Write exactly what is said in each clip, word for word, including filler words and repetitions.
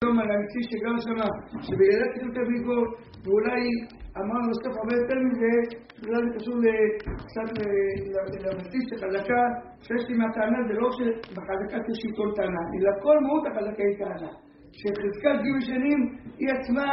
יום על האמיתי שגר שמה, שבילדת את הביגו, ואולי אמר נוסף הרבה יותר מזה, אולי זה קשור קצת לאמיתי שחזקה, שיש לי מהטענה זה לא שבחזקה יש שלטון טענה, אלא כל מהות החזקה היא טענה. שחזקת גיל שנים היא עצמה,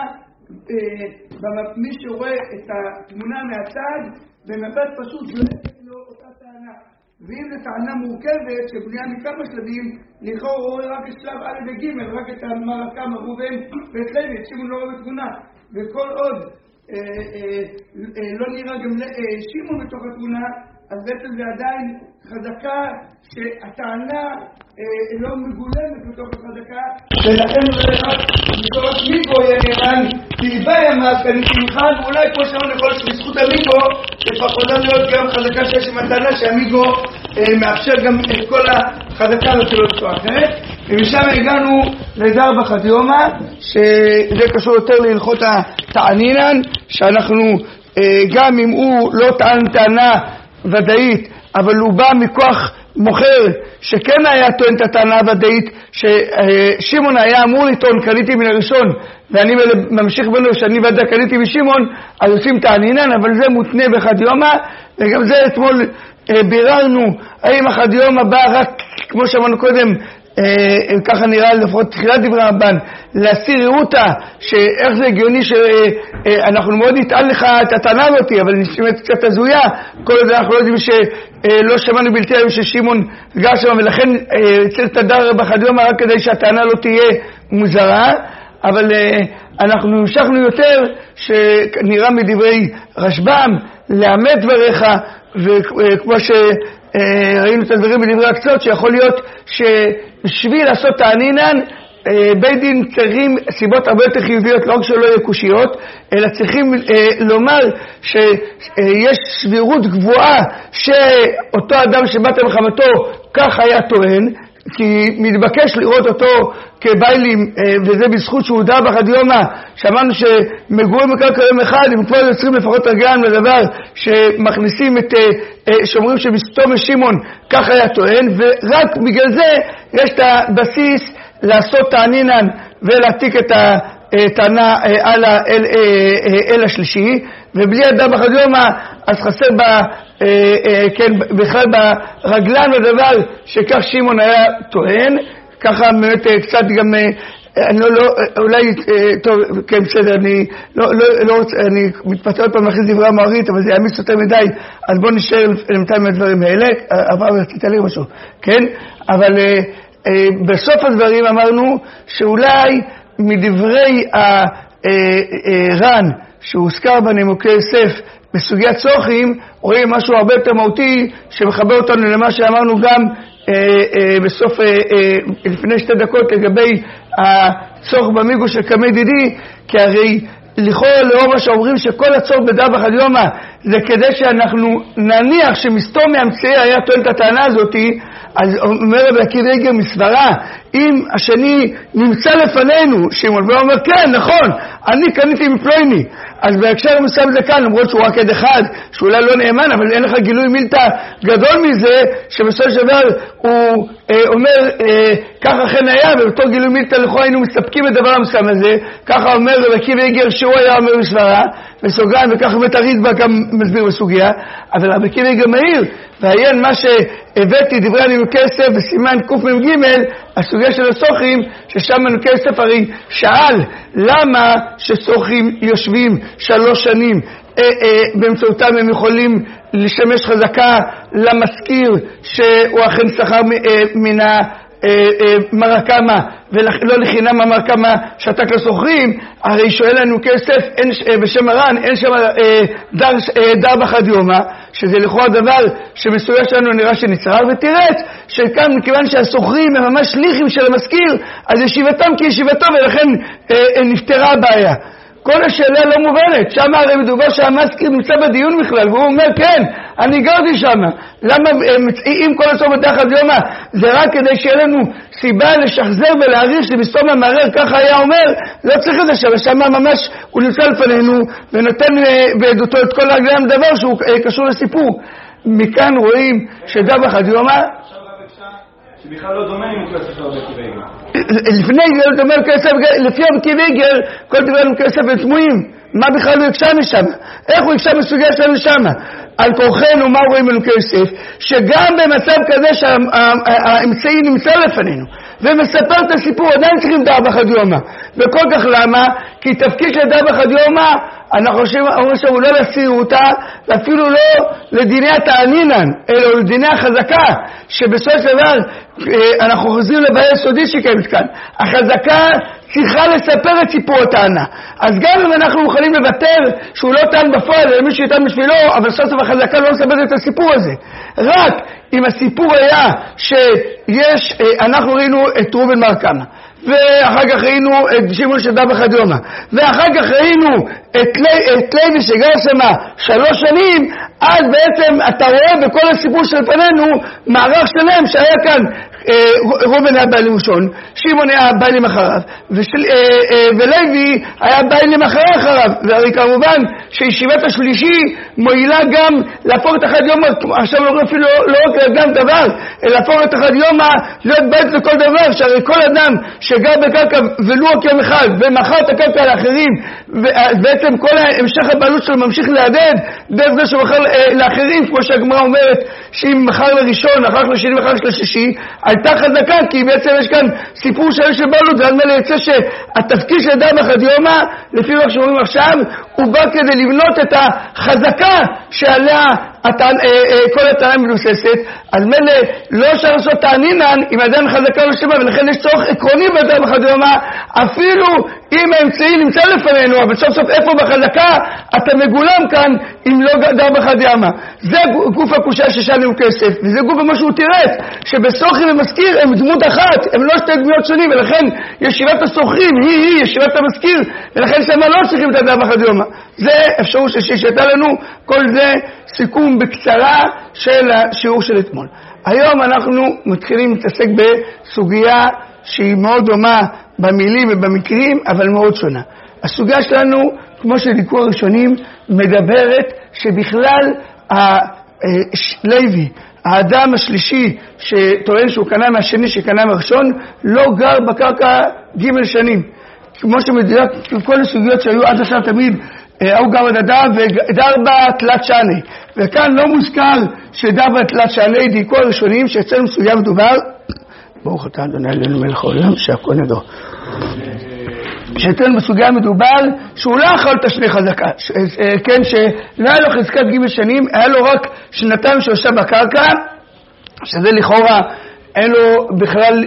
מי שרואה את התמונה מהצד, במבט פשוט זולפת לו אותה טענה. ואם זו טענה מורכבת שבנויה מכמה שלבים, לכאורה הוא רואה רק את שלב א' וג', רק את המרקה, ראובן ואת לוי, שמעון לא רואה בתמונה. וכל עוד אה, אה, אה, לא נראה גם אה, שמעון בתוך התמונה, אז בעצם זה עדיין חזקה שהטענה אה, לא מגולמת בתוך החזקה, ולכן זה רק בתורת מיקרו יהיה נראה תלווה ימה קניתי ממך, ואולי כמו שאמרנו יכול להיות שבזכות המיקרו לפחודה להיות גם חזקה שיש עם הטענה שהמיגו אה, מאפשר גם את כל החזקה הזאת שלא בצורה אחרת. ומשם הגענו לדר בחדיומה, שזה קשור יותר להלכות התענינן, שאנחנו אה, גם אם הוא לא טען טענה ודאית, אבל הוא בא מכוח מוכר שכן היה טוען את הטענה הוודאית, ששימון היה אמור לטעון קניתי מן הראשון, ואני ממשיך בנו שאני ודאי קניתי משימון, אז עושים תענינן, אבל זה מותנה בחדיומה. וגם זה אתמול אה, ביררנו האם החדיומה בא רק כמו שאמרנו קודם, אה, ככה נראה לפחות תחילת דברי הרמב"ן, להסיר ראותה, שאיך זה הגיוני שאנחנו מאוד נטען לך את הטענה הזאת, אבל נשמעת קצת הזויה, כל עוד אנחנו לא יודעים שלא שמענו בלתי היום ששימון גר שם, ולכן צריך תדר בחדיומה רק כדי שהטענה לא תהיה מוזרה. אבל אנחנו המשכנו יותר, שנראה מדברי רשב"ם, לאמת דבריך, וכמו שראינו את הדברים בדברי הקצות, שיכול להיות שבשביל לעשות תענינן, בית דין צריכים סיבות הרבה יותר חיוביות, לא רק שלא יהיו קושיות, אלא צריכים לומר שיש סבירות גבוהה שאותו אדם שבאת מחמתו כך היה טוען, כי מתבקש לראות אותו כביילים, וזה בזכות שהוא דע בחדיומה, שאמרנו שמגורים בקרקע יום אחד, הם כבר יוצרים לפחות רגלם לדבר שמכניסים את, שאומרים שבסתום שמעון כך היה טוען, ורק בגלל זה יש את הבסיס לעשות תענינן ולהעתיק את הטענה על האל, אל השלישי, ובלי הדע בחדיומה אז חסר בה, כן, בכלל ברגלן לדבר שכך שמעון היה טוען. ככה באמת קצת גם, אני לא, לא, אולי, טוב, כן, בסדר, אני לא, לא, לא רוצה, אני מתפצל פעם להכניס דברי המערית, אבל זה יעמיס יותר מדי, אז בואו נשאר למתיים מהדברים האלה, אבל רצית לי משהו, כן? אבל בסוף הדברים אמרנו שאולי מדברי הר"ן, שהוזכר בנימוקי יוסף, בסוגיית צוחים, רואים משהו הרבה יותר מהותי, שמחבר אותנו למה שאמרנו גם אה, אה, בסוף, אה, אה, לפני שתי דקות, לגבי הצורך במיגו של קמי דידי, כי הרי לכאורה לאור מה שאומרים שכל הצורך בדע בחדיומה, זה כדי שאנחנו נניח שמסתום מהמציא היה טוען את הטענה הזאת, אז אומר רבי עקיבא איגר מסברה, אם השני נמצא לפנינו, שמעון ואומר כן, נכון, אני קניתי מפלויני, אז בהקשר המסוים זה כאן, למרות שהוא רק עד אחד, שאולי לא נאמן, אבל אין לך גילוי מילתא גדול מזה, שבסופו של דבר הוא אה, אומר, אה, ככה אכן היה, ובתור גילוי מילתא לכאורה היינו מסתפקים את דבר המסוים הזה, ככה אומר רבי עקיבא איגר שהוא היה אומר מסברה, וסוגריים, וככה באמת הריטב"א גם מסביר בסוגיה, אבל רבי עקיבא איגר מאיר, והעיין מה שהבאתי דברי הנימוקי יוסף בסימן קמ"ג, הסוגיה של הסוחים, ששם נימוקי יוסף הרי שאל למה שסוחים יושבים שלוש שנים, אה, אה, באמצעותם הם יכולים לשמש חזקה למזכיר שהוא אכן שכר אה, מן ה... מרקמה, ולא לחינם המרקמה שתק לסוחרים. הרי שואל לנו כסף בשם הר"ן, אין שם דר, דר בחדיומה, שזה לכאורה דבר שמסויה שלנו נראה שנצרר, ותראה שכאן מכיוון שהסוחרים הם ממש שליחים של המזכיר, אז ישיבתם כישיבתו, ולכן נפתרה הבעיה. כל השאלה לא מובנת, שם הרי מדובר שהמזכיר נמצא בדיון בכלל, והוא אומר כן, אני גרתי שם. למה אם כל הסוף בדע חדיומה זה רק כדי שיהיה לנו סיבה לשחזר ולהעריך שבסתום המערער ככה היה אומר, לא צריך את זה שם, שם ממש הוא נמצא לפנינו ונותן בעדותו את כל הרגליים דבר שהוא קשור לסיפור. מכאן רואים שדע בחדיומה עכשיו רק אפשר שבכלל לא דומה אם הוא כלל ספר בקי ואיגר. לפני גאולת אומר כסף, לפי המקיבי גאול, כל דברים כסף ותמויים, מה בכלל הוא יקשה משם? איך הוא יקשה מסוגיה שלנו שם? על כורחנו, מה רואים לנו כסף? שגם במצב כזה שהאמצעי נמצא לפנינו, ומספר את הסיפור, עדיין צריכים דאב אחד יומא. וכל כך למה? כי תפקיד של דאב אחד יומא, אנחנו חושבים שהוא לא להסיר אותה, ואפילו לא לדיני התענינן, אלא לדיני החזקה, שבסופו של דבר אנחנו חוזרים לבעיה יסודית שקיימת כאן. החזקה צריכה לספר את סיפור הטענה. אז גם אם אנחנו מוכנים לוותר שהוא לא טען בפועל, אלא מישהו יטען בשבילו, אבל סוף סוף החזקה לא מספרת את הסיפור הזה. רק אם הסיפור היה שיש, אנחנו ראינו את ראובן בר קמא, ואחר כך ראינו את שמעון שדאב אחד יומא, ואחר כך ראינו את, לי, את לוי שגר שמה שלוש שנים, אז בעצם אתה רואה בכל הסיפור שלפנינו מערך שלם שהיה כאן. ראובן היה בעלים ראשון, שמעון היה בעלים אחריו, ולוי היה בעלים אחרי אחריו. והרי כמובן שישיבת השלישי מועילה גם להפוך את אחד יומא, עכשיו לא אפילו לא רק גם דבר, אלא להפוך את אחד יומא להיות בית לכל דבר, שהרי כל אדם שגר בקרקע ולו רק יום אחד ומכר את הקרקע לאחרים, ובעצם כל המשך הבעלות שלו ממשיך להדד דרך זה שמכר לאחרים, כמו שהגמרא אומרת שאם מכר לראשון, אחר כך לשני ואחר כך לשישי, הייתה חזקה, כי בעצם יש כאן סיפור של שבעלות, ועד מלא יצא שהתפקיד של דאב אחד יומא, לפי מה שאומרים עכשיו, הוא בא כדי לבנות את החזקה שעליה כל הטענה מבוססת. אז מלא לא אפשר לעשות תענינן אם עדיין חזקה לא שמה, ולכן יש צורך עקרוני בדאב אחד יומא, אפילו אם האמצעי נמצא לפנינו, אבל סוף סוף איפה בחזקה אתה מגולם כאן אם לא דאב אחד יומא. זה גוף הקושיה ששאלנו כסף, וזה גוף מה שהוא תירץ, שבסוכרי ומזכיר הם דמות אחת, הם לא שתי דמויות שונים, ולכן ישיבת הסוכרים היא היא ישיבת המזכיר, ולכן שמה לא צריכים את הדאב אחד יומא. זה אפשרות ששייתה לנו. כל זה סיכום בקצרה של השיעור של אתמול. היום אנחנו מתחילים להתעסק בסוגיה שהיא מאוד דומה במילים ובמקרים, אבל מאוד שונה. הסוגיה שלנו, כמו שדיכאו הראשונים, מדברת שבכלל לוי, האדם השלישי שטוען שהוא קנה מהשני שקנה מהראשון, לא גר בקרקע ג' שנים. כמו שמדויק, כל הסוגיות שהיו עד עכשיו תמיד, הוא גר בדדה וגר בתלת שני. וכאן לא מוזכר שדר בתלת שני, דיכאו הראשונים שאצלנו סוגיה מדובר, ברוך אתה אדוני אלוהינו מלך העולם שהכל נדור. שאצלנו בסוגיה מדובר שהוא לא אכל את השני חזקה, כן, שלא היה לו חזקת ג' שנים, היה לו רק שנתיים שיושב בקרקע, שזה לכאורה אין לו בכלל,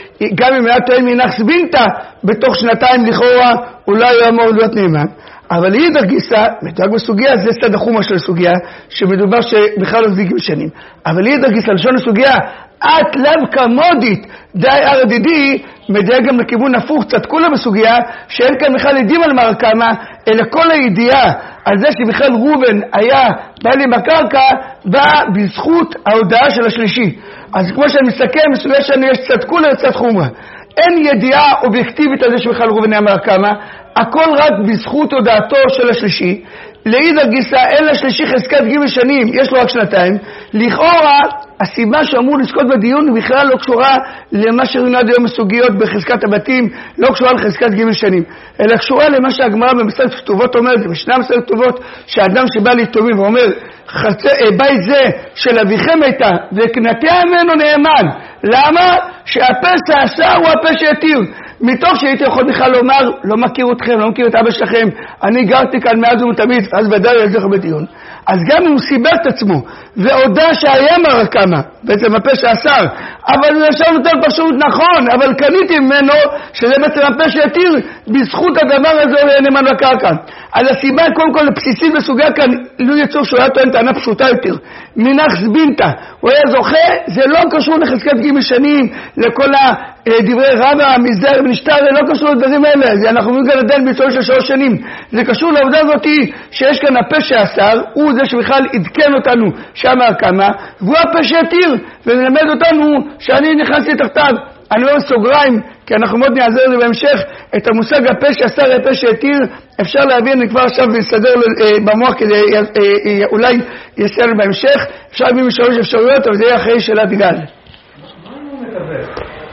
גם אם היה טוען מנחס בינתה, בתוך שנתיים לכאורה אולי היה אמור להיות נאמן. אבל הידע גיסה, מתואג בסוגיה, זה סד החומה של הסוגיה, שמדובר שבכלל לא זיגים שנים. אבל הידע גיסה, לשון הסוגיה, את לב כמודית, די ארדידי, מדייק גם לכיוון הפוך, צדקו לה בסוגיה, שאין כאן בכלל עדים על בר קמא, אלא כל הידיעה על זה שבכלל ראובן היה בעלים בקרקע, בא בזכות ההודעה של השלישי. אז כמו שאני מסתכל, בסוגיה שאני יש צדקו לה לצד חומרה. אין ידיעה אובייקטיבית על זה שבכלל ראובן היה בר קמא, הכל רק בזכות הודעתו של השלישי. להידע גיסא, אין לשלישי חזקת ג' שנים, יש לו רק שנתיים. לכאורה, הסיבה שאמור לזכות בדיון בכלל לא קשורה למה שראינו עד היום בסוגיות בחזקת הבתים, לא קשורה לחזקת ג' שנים, אלא קשורה למה שהגמרא במסכת כתובות אומרת, בשני מסכת כתובות, שהאדם שבא ליתומים ואומר, חצה, בית זה של אביכם הייתה, וקנתיה ממנו נאמן. למה? שהפה שעשה הוא הפה שיתיר. מתוך שהייתי יכול בכלל לומר, לא מכיר אתכם, לא מכיר את אבא שלכם, אני גרתי כאן מאז ומתמיד, אז ודאי ילך בדיון. אז גם אם הוא סיבר את עצמו, והודע שהיה בר קמא, בעצם הפה שאסר, אבל הוא ישר נותן פשוט נכון, אבל קניתי ממנו, שזה בעצם הפה שיתיר, בזכות הדבר הזה הוא יהיה נאמן בקרקע. אז הסיבה קודם כל לבסיסית בסוגיה כאן, לא יצור שהוא היה טוען טענה פשוטה יותר, מנחס בינתה, הוא היה זוכה, זה לא קשור לחזקת ג' שנים, לכל הדברי רבא, מזדהר ונשתר, זה לא קשור לדברים האלה, זה אנחנו אומרים כאן עדיין ביצוע של שלוש שנים, זה קשור לעובדה הזאת שיש כאן הפה שאסר, הוא זה שבכלל עדכן אותנו שם הקמה, והוא הפה שיתיר, ולמד אותנו שאני נכנסתי תחתיו. אני לא סוגריים, כי אנחנו מאוד נעזר לי בהמשך, את המושג הפה שאסר, הפה שיתיר, אפשר להבין, אני כבר עכשיו ולסדר במוח כדי אולי יסדר בהמשך, אפשר להבין משלוש אפשרויות, אבל זה יהיה אחרי שאלת גל. מה הוא מתווך?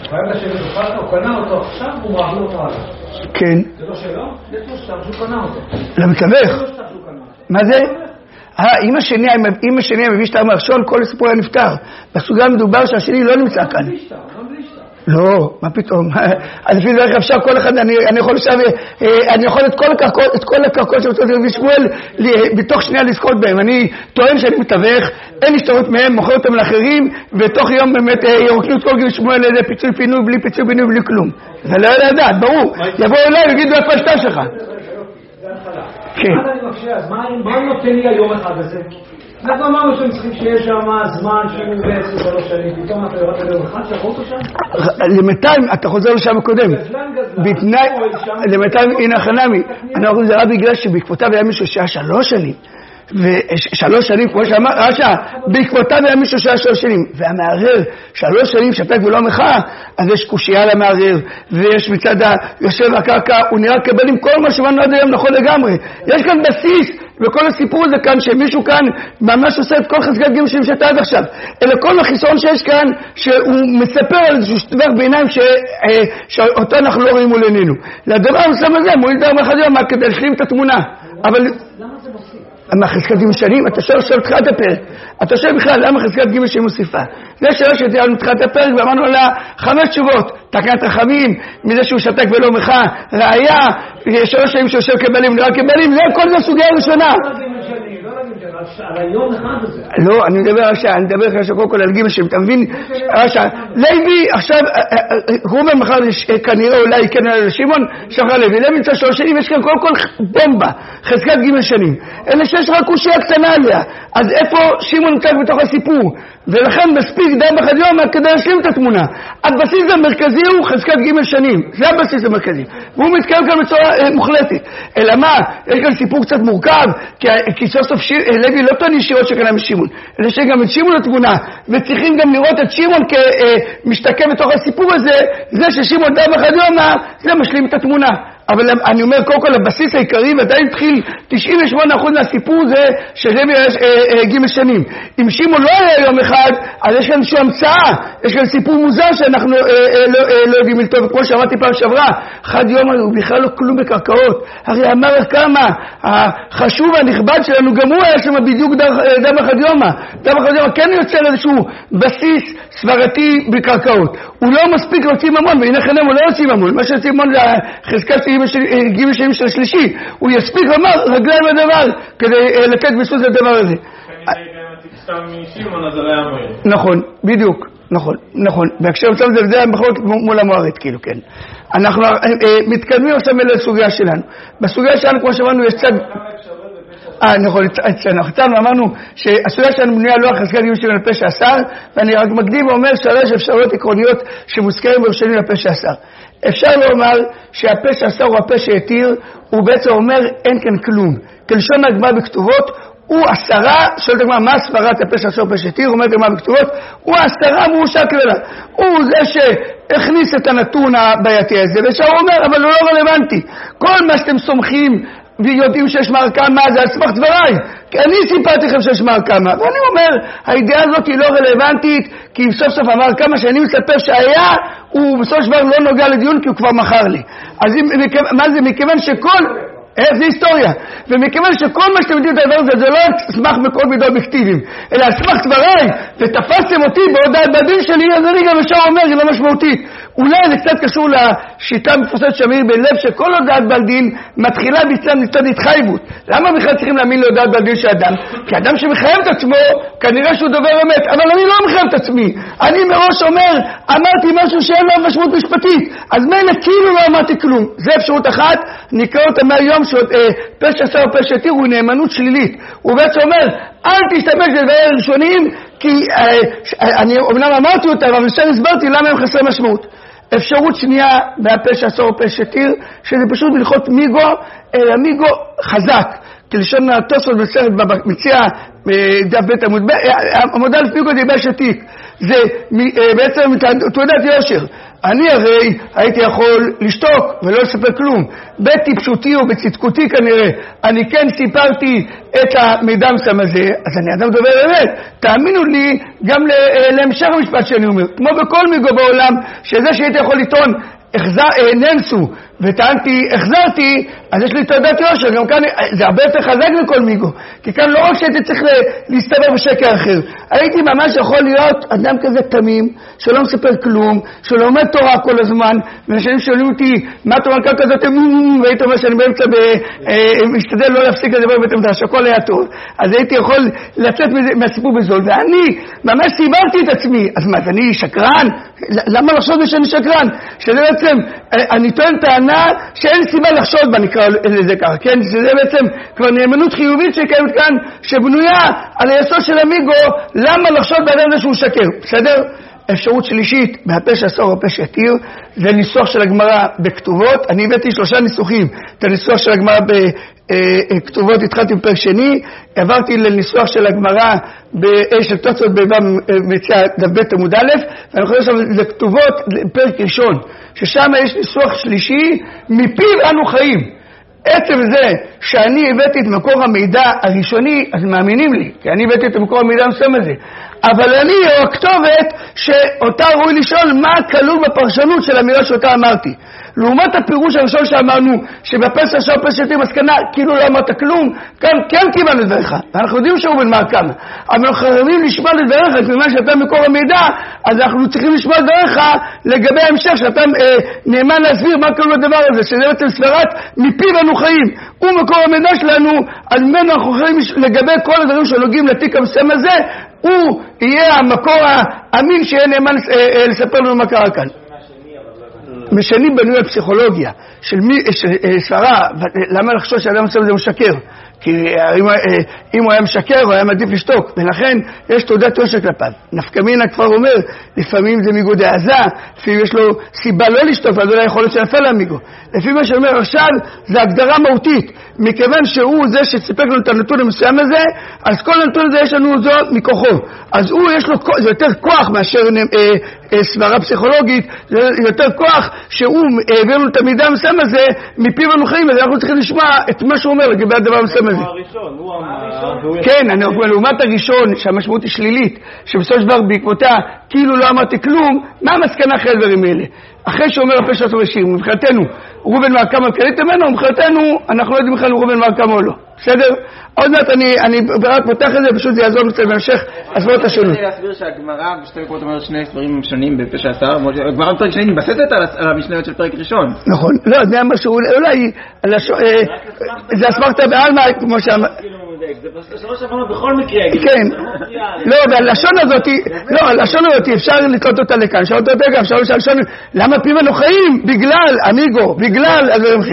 חייב לשבת בפרקה, הוא קנה אותו עכשיו, הוא מעביר אותו הלאה. כן. זה לא שלו? יש לו שטר שהוא קנה אותו. למתווך? מה זה? אה, אם השני, אם השני מביא שטר מהראשון, כל הסיפור היה נפטר. בסוגיה מדובר שהשני לא נמצא כאן. לא מביא שטר, לא מביא שטר. לא, מה פתאום? אז לפי זה איך אפשר כל אחד, אני, אני יכול עכשיו, אני יכול את כל הקרקעות, את כל הקרקעות שרוצות רבי שמואל, בתוך שנייה לזכות בהם. אני טוען שאני מתווך, אין השתרות מהם, מוכר אותם לאחרים, ותוך יום באמת ירוקנו את כל רבי שמואל לאיזה פיצוי פינוי, בלי פיצוי פינוי, בלי כלום. זה לא היה לדעת, ברור. יבואו אליי ויגידו איפה השטר שלך. כן. מה אני מקשה? אז מה נותן לי היום אחד הזה? אנחנו אמרנו שהם צריכים שיש שם זמן שהוא בעצם שלוש שנים, פתאום אתה יורד ליום אחד, שחור אותו שם? למתיים, אתה חוזר לשם הקודם. בתנאי, למתיים, הנה חנמי, אנחנו זה רק בגלל שבעקבותיו היה מישהו שהיה שלוש שנים. ושלוש שנים, כמו שאמר, רשע, בעקבותיו היה מישהו שהיה שלוש שנים. והמערער, שלוש שנים שתק ולא מחאה, אז יש קושייה למערער, ויש מצד היושב הקרקע, הוא נראה קבל עם כל מה שבנו עד היום נכון לגמרי. יש כאן בסיס, וכל הסיפור הזה כאן, שמישהו כאן ממש עושה את כל חזקת גימל שתה עד עכשיו. אלא כל החיסון שיש כאן, שהוא מספר על איזשהו דבר בעיניים ש, אה, שאותו אנחנו לא רואים מול עינינו. לדבר המסלם הזה, מועיל דר מאחד יום, כדי להשלים את התמונה. אבל... למה זה מוסיף? מה חזקת גימל שנים? אתה שואל עכשיו תחילת הפרק. אתה שואל בכלל, למה חזקת גימל שנים מוסיפה? זה שאלה שתהיה תחילת הפרק, ואמרנו לה חמש תשובות. תקנת רחמים, מזה שהוא שתק ולא מחאה, ראיה, שלוש שנים שיושב קבלים, נראה קבלים, זה כל זה סוגיה ראשונה. על היום אחד הזה. לא, אני מדבר עכשיו, אני מדבר עכשיו קודם כל על גימל שנים, אתה מבין? עכשיו, לוי, עכשיו, רובן מחר כנראה אולי כן על שמעון, שחר לוי, לוי נמצא שלוש שנים, יש כאן כל כל בומבה, חזקת גימל שנים. אלא שיש רק קושיה קטנה עליה, אז איפה שמעון נמצא בתוך הסיפור? ולכן מספיק די בחד יום כדי להשלים את התמונה. הבסיס המרכזי הוא חזקת גימל שנים, זה הבסיס המרכזי, והוא מתקיים כאן בצורה מוחלטת. אלא מה? יש כאן סיפור קצת מורכב, כי סוף סוף לוי לא טוען ישירות שקנה משמעון, אלא שגם את שמעון לתמונה, וצריכים גם לראות את שמעון כמשתקם בתוך הסיפור הזה, זה ששמעון די בחד יום, זה משלים את התמונה. אבל אני אומר, קודם כל, הבסיס העיקרי, ועדיין התחיל תשעים ושמונה אחוז מהסיפור זה שלוי היה גימל שנים. אם שמעון לא היה יום אחד, אז יש כאן איזושהי המצאה, יש כאן סיפור מוזר שאנחנו לא יודעים לטוב. כמו שאמרתי פעם שעברה, אחד יום הוא בכלל לא כלום בקרקעות. הרי אמר כמה, החשוב והנכבד שלנו, גם הוא היה שם בדיוק דם אחד יומה. דם אחד יומה כן יוצר איזשהו בסיס סברתי בקרקעות. הוא לא מספיק להוציא ממון, והנה חנם הוא לא יוציא ממון. מה שיוציא ממון זה חזקת גימל שנים של השלישי. הוא יספיק לומר רגליים לדבר כדי לתת ביסוס לדבר הזה. נכון, בדיוק, נכון, נכון. בהקשר מצב זה זה המחלות מול המוערת, כאילו, כן. אנחנו מתקדמים עכשיו לסוגיה שלנו. בסוגיה שלנו, כמו שאמרנו, יש צד... אה, נכון, אנחנו אמרנו שהסוגיה שלנו בנויה לא החזקת גימל שנים על פשע עשר, ואני רק מקדים ואומר שלוש אפשרויות עקרוניות שמוזכרים בראשונים לפשע עשר. אפשר לומר שהפשע עשר הוא הפשע יתיר, הוא בעצם אומר אין כאן כלום. כלשון הגמרא בכתובות, הוא עשרה, שואלת הגמרא מה סברת הפשע עשר פשע יתיר, אומרת הגמרא בכתובות, הוא עשרה מורשע כללה. הוא זה שהכניס את הנתון הבעייתי הזה, ושם הוא אומר, אבל הוא לא רלוונטי. כל מה שאתם סומכים ויודעים שיש מר כמה, זה על סמך דבריי. כי אני סיפרתי לכם שיש מר כמה. ואני אומר, הידיעה הזאת היא לא רלוונטית, כי סוף סוף אמר כמה שאני מספר שהיה, הוא בסוף דבר לא נוגע לדיון, כי הוא כבר מכר לי. אז מה זה? מכיוון שכל... איך זה היסטוריה? ומכיוון שכל מה שאתם יודעים את הדבר הזה, זה לא סמך מקור מידע אובייקטיביים, אלא סמך דבריי, ותפסתם אותי בהודעת בדין שלי, אז אני גם ישר אומר, היא לא משמעותית. אולי זה קצת קשור לשיטה מפורסמת שמיר בן לב, שכל הודעת בדין מתחילה מצד התחייבות. למה בכלל צריכים להאמין להודעת בדין של אדם? כי אדם שמחייב את עצמו, כנראה שהוא דובר אמת, אבל אני לא מחייב את עצמי. אני מראש אומר, אמרתי משהו שאין לו משמעות משפטית, אז מילא כאילו לא אמרתי כלום. זה אפשרות אחת, נקרא אותה מהיום שפשע עשר או פשע יתיר הוא נאמנות שלילית. הוא בעצם אומר, אל תשתמש בדברים ראשונים, כי אני אומנם אמרתי אותם, אבל עכשיו הסברתי למה הם חסרי משמעות. אפשרות שנייה מהפשע עשר או פשע יתיר, שזה פשוט מלכות מיגו, אלא מיגו חזק. כלשון התוספות בסרט מציע דף בית עמוד, המודל מיגו זה יבש עתיק. זה בעצם תעודת יושר. אני הרי הייתי יכול לשתוק ולא לספר כלום. בטיפשותי או בצדקותי כנראה, אני כן סיפרתי את המידע המסוים הזה, אז אני אדם דובר אמת. תאמינו לי גם להמשך המשפט שאני אומר, כמו בכל מיגו בעולם, שזה שהייתי יכול לטעון, ננסו, וטענתי, החזרתי, אז יש לי תעודת יושר, גם כאן זה הרבה יותר חזק מכל מיגו, כי כאן לא רק שהייתי צריך להסתבר בשקר אחר, הייתי ממש יכול להיות אדם כזה תמים, שלא מספר כלום, שלא לומד תורה כל הזמן, ואנשים שואלים אותי, מה תורה כאן כזאת, והייתי אומר שאני באמצע, משתדל לא להפסיק לדבר בית המדרש, הכל היה טוב, אז הייתי יכול לצאת מהסיפור בזול, ואני ממש סיברתי את עצמי, אז מה, אני שקרן? למה לחשוב שאני שקרן? שזה בעצם, אני טוען טענה שאין סיבה לחשוד בה, נקרא לזה ככה, כן? שזה בעצם כבר נאמנות חיובית שקיימת כאן, שבנויה על היסוד של המיגו, למה לחשוד באדם זה שהוא שקר, בסדר? אפשרות שלישית, בהפה שאסור הפה שיתיר, זה ניסוח של הגמרא בכתובות. אני הבאתי שלושה ניסוחים, את הניסוח של הגמרא בכתובות התחלתי בפרק שני, עברתי לניסוח של הגמרא של תוצאות במציאה דף ב' עמוד א', ואני חושב שזה כתובות פרק ראשון, ששם יש ניסוח שלישי, מפיו אנו חיים. עצם זה שאני הבאתי את מקור המידע הראשוני, אז מאמינים לי, כי אני הבאתי את מקור המידע המסוים הזה. אבל אני או הכתובת שאותה ראוי לשאול מה כלול בפרשנות של המילה שאותה אמרתי. לעומת הפירוש הראשון שאמרנו, שבפסח של פסח יתיר מסקנה, כאילו לא אמרת כלום, כאן כן קיבלנו את דבריך, ואנחנו יודעים שהוא בן מר כמה. אבל אנחנו חייבים לשמוע את דבריך, כיוון שאתה מקור המידע, אז אנחנו צריכים לשמוע את דבריך לגבי ההמשך, שאתה אה, נאמן להסביר מה כלול בדבר הזה, שזה בעצם סברת מפיו אנו חיים. הוא מקור המידע שלנו, על ממנו אנחנו חייבים לגבי כל הדברים שנוגעים לתיק המסוים הזה, הוא יהיה המקור האמין שיהיה נאמן אה, אה, לספר לנו מה קרה כאן. משנים בנוי הפסיכולוגיה של מי, סברה, למה לחשוב שאדם מסוים זה משקר? כי אם, אם הוא היה משקר, הוא היה מעדיף לשתוק, ולכן יש תעודת יושר כלפיו. נפקא מינה כבר אומר, לפעמים זה מיגו דעזה, לפעמים יש לו סיבה לא לשתוק, אז אולי יכול להיות שנפל למיגו. לפי מה שאומר עכשיו, זה הגדרה מהותית, מכיוון שהוא זה שסיפק לנו את הנתון המסוים הזה, אז כל הנתון הזה יש לנו זו מכוחו. אז הוא יש לו, זה יותר כוח מאשר אה, אה, סברה פסיכולוגית, זה יותר כוח שהוא העביר לנו את המידע המסוים הזה, מפיו אנו חיים, אז אנחנו צריכים לשמוע את מה שהוא אומר לגבי הדבר המסוים הזה. כן, אני אומר, לעומת הראשון שהמשמעות היא שלילית, שבסופו של דבר בעקבותה כאילו לא אמרתי כלום, מה המסקנה אחרי הדברים האלה? אחרי שאומר הפה שאסור לשיר, מבחינתנו ראובן מר כמה קלט ממנו, מבחינתנו אנחנו לא יודעים בכלל ראובן מר כמה או לא, בסדר? עוד מעט אני, אני רק פותח את זה, פשוט זה יעזור קצת בהמשך הסברות השונות. אני רוצה להסביר שהגמרא בשתי מקומות אומרת שני דברים שונים בפה שאסר, הגמרא בפרק שני מתבססת על המשניות של פרק ראשון. נכון, לא, זה היה משהו, אולי, זה אסמכתא בעלמא, כמו שאמר... זה שלוש הבנות בכל מקרה. כן, לא, והלשון הזאת, לא, הלשון הזאת אפשר לקרוא אותה לכאן, אפשר אותה גם, אפשר לשאול לשון, למה פיו אנו חיים? בגלל, אמיגו, בגלל,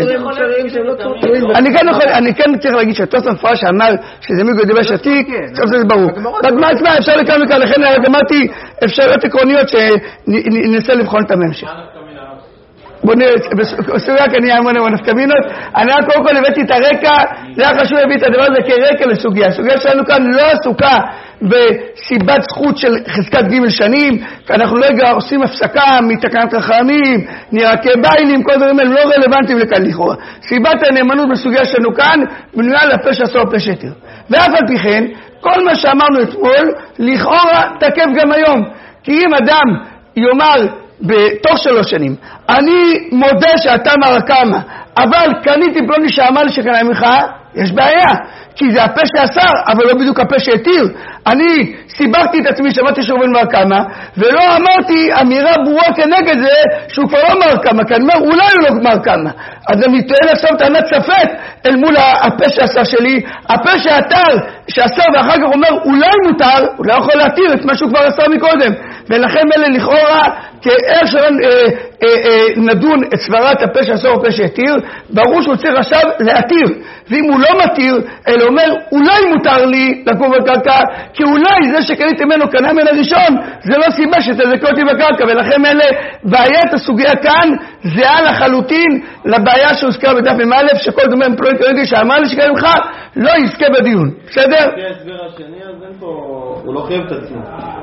אני כן יכול, אני כן צריך להגיד שהתוספות המפורש שאמר שזה מיגו דבש עתיק, סוף זה ברור. בגמרא עצמה אפשר לכאן וכאן, לכן אמרתי אפשרויות עקרוניות שננסה לבחון את המשך. בוא נראה, בסוגיה כי אני אמונה ונפקא מינות, אני רק קודם כל הבאתי את הרקע, זה היה חשוב להביא את הדבר הזה כרקע לסוגיה. הסוגיה שלנו כאן לא עסוקה בסיבת זכות של חזקת ג' שנים, כי אנחנו לא עושים הפסקה מתקנת חכמים, נראה כביילים, כל דברים האלה לא רלוונטיים לכאן לכאורה. סיבת הנאמנות בסוגיה שלנו כאן בנויה לפה שאסור פה שיתיר. ואף על פי כן, כל מה שאמרנו אתמול, לכאורה תקף גם היום. כי אם אדם יאמר בתוך שלוש שנים, אני מודה שאתה מר כמה, אבל קניתי פלוני שאמר לי שקנה ממך, יש בעיה, כי זה הפה שאסר, אבל לא בדיוק הפה שהתיר. אני סיברתי את עצמי שמעתי שהוא בן מר כמה, ולא אמרתי אמירה ברורה כנגד זה שהוא כבר לא מר כמה, כי אני אומר אולי הוא לא מר כמה. אז אני טוען עכשיו טענת ספק אל מול הפה שאסר שלי, הפה שאתר, שאסר ואחר כך אומר אולי מותר, הוא לא יכול להתיר את מה שהוא כבר אסר מקודם. ולכן אלה לכאורה, כאיך שנדון את סברת הפה שאסור הפה שהתיר, ברור שהוא צריך עכשיו להתיר. ואם הוא לא מתיר, אלא אומר, אולי מותר לי לקום בקרקע, כי אולי זה שקניתי ממנו קנה מן הראשון, זה לא סיבה שתזכה אותי בקרקע. ולכן אלה, בעיית הסוגיה כאן, זהה לחלוטין לבעיה שהוזכרה בדף ממא' שכל דומה מפלוני קניתי שאמר לי שקנה ממך, לא יזכה בדיון. בסדר? כי ההסבר השני, אז אין פה, הוא לא חייב את עצמו.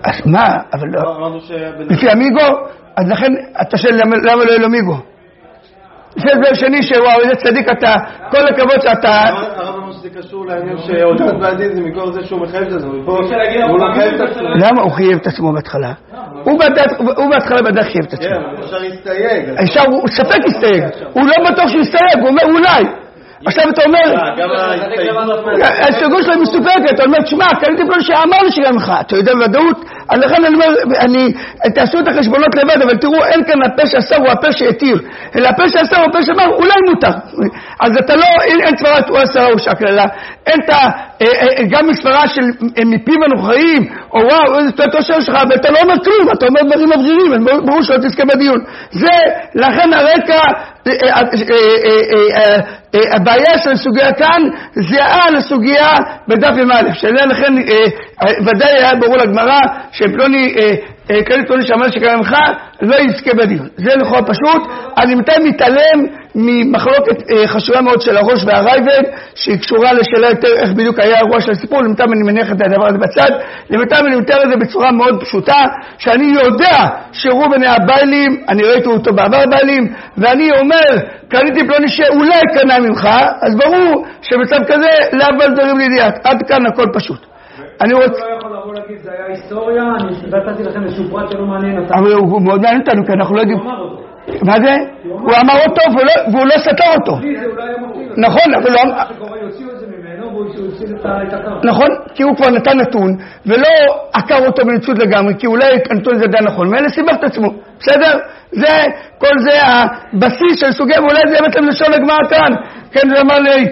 אז מה? אבל לא. לפי אמיגו, אז לכן אתה שואל למה לא יהיה לו אמיגו? לפי הסבר שני שוואו, איזה צדיק אתה, כל הכבוד שאתה... הרב אמר שזה קשור לעניין שהודעת בעדין זה מכל זה שהוא מחייב את עצמו, הוא לא חייב את עצמו. למה הוא חייב את עצמו בהתחלה? הוא בהתחלה בדרך חייב את עצמו. כן, אפשר להסתייג. אפשר, הוא ספק הסתייג, הוא לא בטוח שהוא הסתייג, הוא אומר אולי. עכשיו אתה אומר, ההסתייגות שלו מסופקת, אתה אומר, תשמע, קניתי פלוני שאמר לי שגם לך, אתה יודע בוודאות, אז לכן אני אומר, תעשו את החשבונות לבד, אבל תראו, אין כאן הפה שאסר הוא הפה שהתיר, אלא הפה שאסר הוא הפה שאמר, אולי מותר. אז אתה לא, אין סברת הוא אסר הוא שקללה, אין את ה... גם מספרה של מפיו הנוכחיים, או וואו, איזה תואטו של שלך, ואתה לא אומר כלום, אתה אומר דברים מברירים, ברור שלא תזכה בדיון. זה, לכן הרקע, הבעיה של הסוגיה כאן, זהה לסוגיה בדף י"א, שזה לכן ודאי היה ברור לגמרא, שפלוני, קניתי פלוני שאמר שקרא ממך, לא יזכה בדיון. זה לכאורה פשוט, אני מתי מתעלם ממחלוקת חשובה מאוד של הראש והרייבד, שהיא קשורה לשאלה יותר איך בדיוק היה הרוע של הסיפור, למתי אני מניח את הדבר הזה בצד, למתי אני מתאר את זה בצורה מאוד פשוטה, שאני יודע שרובן היה ביילים, אני ראיתי אותו בעבר ביילים, ואני אומר, קניתי פלוני שאולי קנה ממך, אז ברור שבצד כזה להבל דברים לידיעת, עד כאן הכל פשוט. אני רוצה... הוא לא יכול לבוא להגיד, זה היה היסטוריה, אני נתתי לכם איזשהו פרט שלא מעניין אותנו. אבל הוא מאוד מעניין אותנו, כי אנחנו לא יודעים... הוא אמר אותו. מה זה? הוא אמר אותו והוא לא סתר אותו. לי זה אולי המוטיב. נכון, אבל לא... שקורא יוציאו את זה ממנו, והוא יוציא את הקר. נכון, כי הוא כבר נתן נתון, ולא עקר אותו בניצות לגמרי, כי אולי הנתון זה די נכון, ואלה סיבך את עצמו, בסדר? זה, כל זה הבסיס של סוגיה, ואולי זה בעצם לשון הגמרא כאן. כן, זה אמר לי,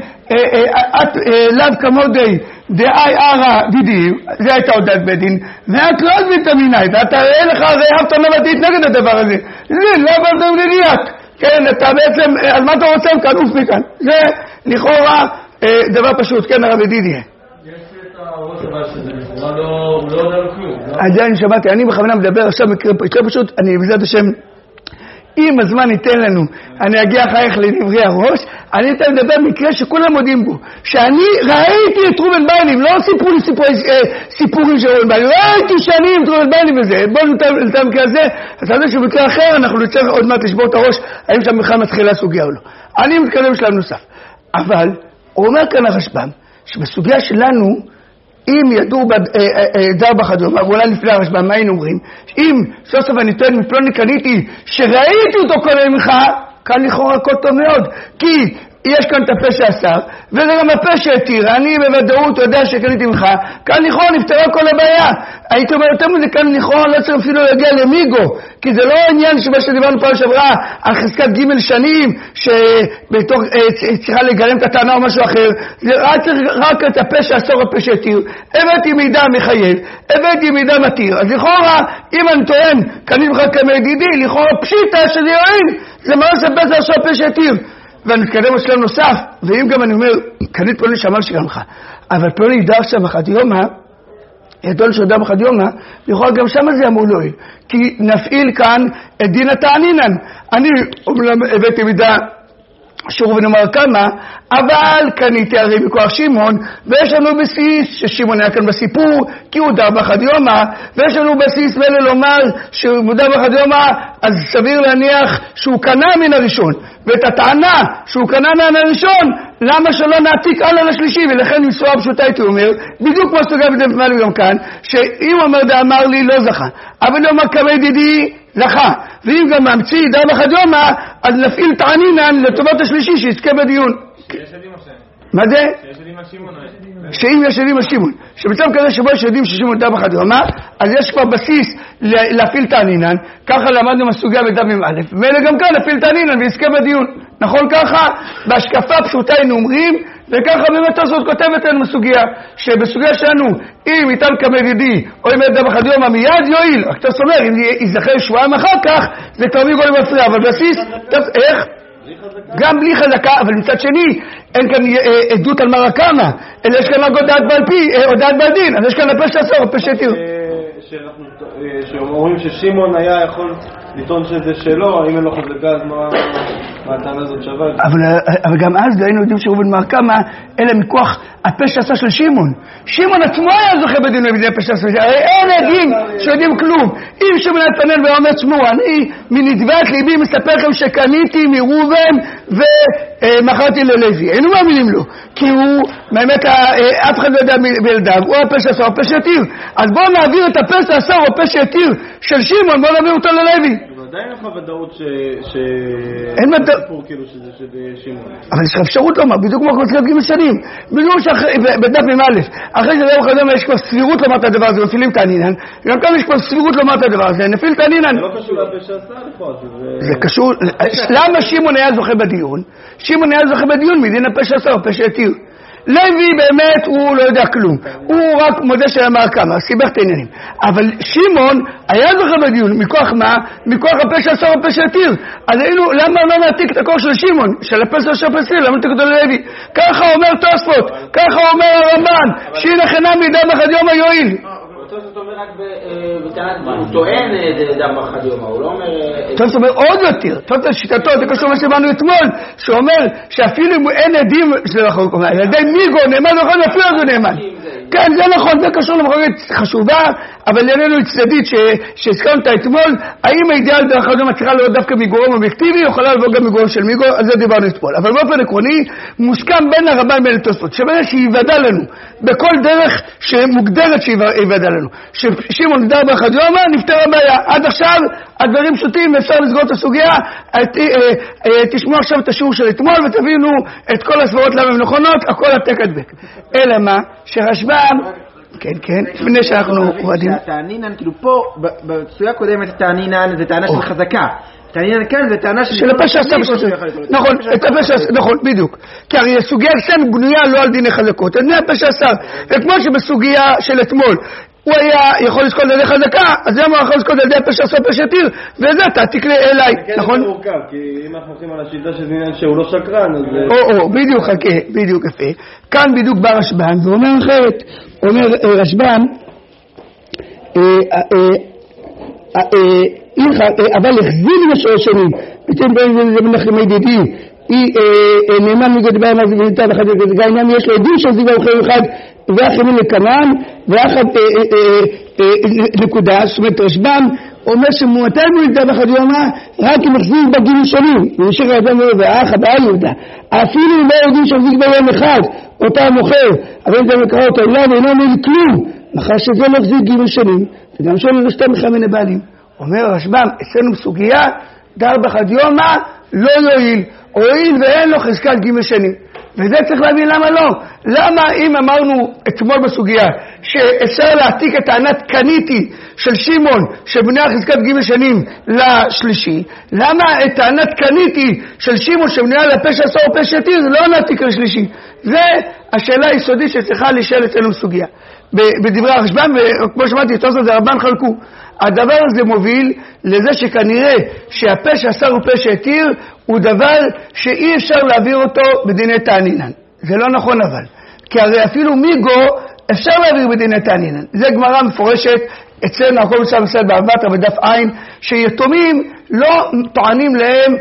את לאו כמודי, דאי ערה וידי, זה הייתה הודעת בית דין, ואת לא עזבית מיני, ואתה ראה לך, הרי אהבת נבטית נגד הדבר הזה. זה לא עבדת מלידיעת. כן, אתה בעצם, על מה אתה רוצה כאן, אוף מכאן. זה לכאורה דבר פשוט, כן, הרב ידידיה. יש לי את הראש הבא שזה, הוא לא יודע לו כלום. אז אני שמעתי, אני בכוונה מדבר עכשיו מקרה פשוט, אני בעזרת השם, אם הזמן ייתן לנו, אני אגיע אחריך לדברי הראש, אני אתן לדבר מקרה שכולם מודים בו, שאני ראיתי את רובן ביילים, לא סיפרו לי סיפורי, סיפורים של רובן ביילים, ראיתי שאני עם רובן ביילים וזה, בואו נתן המקרה הזה, אז זה שבמקרה אחר אנחנו נצטרך עוד מעט לשבור את הראש, האם שם בכלל מתחילה סוגיה או לא. אני מתקדם שלב נוסף, אבל הוא אומר כאן הרשב"ם, שבסוגיה שלנו, אם ידעו דר בחדום, ואולי לפני הרשב"ם, מה היינו אומרים? אם סוף סוף אני טוען מפלוני קניתי, שראיתי אותו קונה ממך, כאן לכאורה הכל טוב מאוד, כי יש כאן את הפה שאסר, וזה גם הפה שהתיר, אני בוודאות יודע שקניתי ממך, כאן לכאורה נפתרה כל הבעיה. הייתי אומר יותר מזה, כאן לכאורה לא צריך אפילו להגיע למיגו, כי זה לא עניין שמה שדיברנו פעם שעברה, על חזקת ג' שנים, שבתוך צריכה לגלם את הטענה או משהו אחר, זה רק, רק את הפה שאסר או הפה שהתיר, הבאתי מידע מחייב, הבאתי מידע מתיר, אז לכאורה, אם אני טוען, קניתי ממך כמדידי, לכאורה פשיטה שזה יועיל, זה מה שפה זה אסר הפה שהתיר. ואני מתקדם עוד שלב נוסף, ואם גם אני אומר, קנית פלוני שאמר שגם לך, אבל פלוני ידע עכשיו אחד יומה, ידעון שיודע אחד יומה, לכאורה גם שם זה אמור להועיל, כי נפעיל כאן את דין התענינן. אני הבאתי מידע שור ונאמר כמה, אבל קניתי הרי מכוח שמעון, ויש לנו בסיס ששמעון היה כאן בסיפור, כי הוא דר באחד יומא, ויש לנו בסיס מלא לומר שהוא דר באחד יומא, אז סביר להניח שהוא קנה מן הראשון, ואת הטענה שהוא קנה מן הראשון, למה שלא נעתיק הלאה לשלישי, ולכן מסועה פשוטה הייתי אומר, בדיוק כמו סוגיה בדם פמלי גם כאן, שאם הוא אומר דה אמר לי לא זכה, אבל הוא אומר כמה ידידי זכה, ואם גם ממציא דר באחד יומא, אז נפעיל תענינן לטובת השלישי שיזכה בדיון. מה זה? שיש יודעים על שמעון. שאם יש יודעים על שמעון, שבצד כזה שבו יש יודעים ששמעון דר באחד יומא, אז יש כבר בסיס להפעיל תענינן, ככה למדנו מהסוגיה בדף י"א, ואלה גם כאן להפעיל תענינן ויזכה בדיון. נכון ככה? בהשקפה פשוטה היינו אומרים, וככה באמת הזאת כותבת לנו בסוגיה, שבסוגיה שלנו, אם ייתן כמדידי, או אם דר באחד יומא מיד יועיל, רק אתה סומר, אם ייזכר שבועיים אחר כך, זה תרמי גול מפריע, אבל בסיס, איך? גם בלי חזקה, אבל מצד שני, אין כאן עדות על מרקמה, אלא יש כאן רק הודעת בעל פי, הודעת בעל דין, אז יש כאן הפה שאסור, הפה שהתיר. שאומרים ששימון היה יכול לטעון שזה שלו, אם אין לו חזקה, אז מה הטענה הזאת שווה? אבל גם אז היינו יודעים שראובן מר כמה, אלא מכוח הפה שעשה של שימון. שימון עצמו היה זוכה בדין בדיני הפה שעשה, הרי אין עדים שיודעים כלום. אם שימון התפנן ואומר, תשמעו, אני מנדבת ליבי מספר לכם שקניתי מראובן ומכרתי ללוי. היינו מאמינים לו, כי הוא, באמת, אף אחד לא יודע בלעדיו, הוא הפה שעשה, הוא הפה שיתיר. אז בואו נעביר את הפה שעשה, הוא הפה שיתיר של שימון, בואו נעביר אותו ללוי. עדיין לך ודאות ש... אין ודאות. כאילו שזה של שימון. אבל יש לך אפשרות לומר, בדיוק כמו קוצלת גימל שנים. בדיוק בדף ממאלף. אחרי שזה יום חדמה יש כבר סבירות לומר את הדבר הזה, מפעילים תענינן. גם כאן יש כבר סבירות לומר את הדבר הזה, נפיל תענינן. זה לא קשור לפה שעשה לפחות. זה קשור... למה שימון היה זוכה בדיון? שימון היה זוכה בדיון מדין הפה שעשה או פה שיתיר. לוי באמת הוא לא יודע כלום, הוא רק מודה שאמר כמה, סיבך את העניינים. אבל שימון היה זוכה בדיון, מכוח מה? מכוח הפה שעשה או הפה שיתיר. אז היינו, למה לא נעתיק את הכוח של שימון, של הפה שעשה או הפה שיתיר, למה נעתיק אותו ללוי? ככה אומר תוספות, ככה אומר הרמב"ן, שהנה חינם מידי בחד יומא יועיל. תוספות אומר רק בטענת, הוא טוען דם בחד יומא, הוא לא אומר... תוספות אומר עוד יותר, תוספות שיטתו, זה קשור מה שבאנו אתמול, שאומר שאפילו אם אין עדים, זה לא יכול, ילדי מיגו נאמן נכון, אפילו אז הוא נאמן. כן, זה נכון, זה קשור למחלוקת חשובה, אבל לענייננו הצדדית שהזכרת אתמול, האם האידיאל בחד יומא צריכה להיות דווקא מגורם אובייקטיבי, או יכולה לבוא גם מגורם של מיגו, על זה דיברנו אתמול. אבל באופן עקרוני, מוסכם בין הרמב"ן ובין תוספות, שבאמת שיוודע לנו, בכל דרך שמוגדרת שיוודע לנו, ששימון נדר בחד יומא, נפטר הבעיה. עד עכשיו, הדברים פשוטים, ואפשר לסגור את הסוגיה. תשמעו עכשיו את השיעור של אתמול, ותבינו את כל הסברות למה הן נכונות, הכל העתק הדבק. אלא מה? שרשב"ם, כן, כן, לפני שאנחנו עובדים. התענינן, כאילו פה, בצויה קודמת התענינן, זה טענה של חזקה. תענינן כאן זה טענה של הפה שעשה בשביל. נכון, את הפה שעשה, נכון, בדיוק. כי הרי הסוגיה אצלנו בנויה לא על דיני חזקות, על דיני הפה שעשה. וכמו שבסוגיה של אתמול, הוא היה יכול לזכות על ידי חזקה, אז למה הוא יכול לזכות על ידי הפה שעשה הפה שיתיר, וזה תעתיק אליי, נכון? זה מורכב, כי אם אנחנו הולכים על השיטה של עניין שהוא לא שקרן, אז... או, או, בדיוק, חכה, בדיוק יפה. כאן בדיוק בא רשב"ן, ואומר אחרת, אומר רשב"ן, אבל החזיל עם השורשנים, פתאום זה מנחם ידידי, היא נאמן מגוד בהם אז וניתה ואחד זה העניין, יש לו עדים שהזיבה אחרי אחד ואחרים לכנען ואחד נקודה, זאת אומרת רשב"ן אומר שמועתנו ניתה ואחד יומא רק אם מחזיק בגילים שונים, ומשך רשב"ן ואח הבאה יהודה, אפילו אם לא יודעים שהזיק ביום אחד אותה המוכר, אבל אם זה מקרא אותו לא ואינו אומר כלום, מאחר שזה לא מחזיק גילים שונים, וגם שואל לא סתם אחד מן הבעלים. אומר רשב"ן, אצלנו בסוגיה דר בחד יומא לא יועיל, הואיל ואין לו חזקת גימל שנים. וזה צריך להבין למה לא. למה אם אמרנו אתמול בסוגיה שאפשר להעתיק את טענת קניתי של שימון שבניה חזקת גימל שנים לשלישי, למה את טענת קניתי של שימון שבניה לפה שעשה או פה שיתיר זה לא נעתיק לשלישי? זה השאלה היסודית שצריכה להישאל אצלנו בסוגיה. בדברי הרשב"ן, וכמו שמעתי, תוספות זה רבן חלקו. הדבר הזה מוביל לזה שכנראה שהפה שעשה ופה שהתיר הוא דבר שאי אפשר להעביר אותו בדיני תענינן. זה לא נכון אבל. כי הרי אפילו מיגו אפשר להעביר בדיני תענינן. זה גמרא מפורשת אצלנו, הכל מצב בסד בארבעתא בדף עין, שיתומים לא טוענים להם,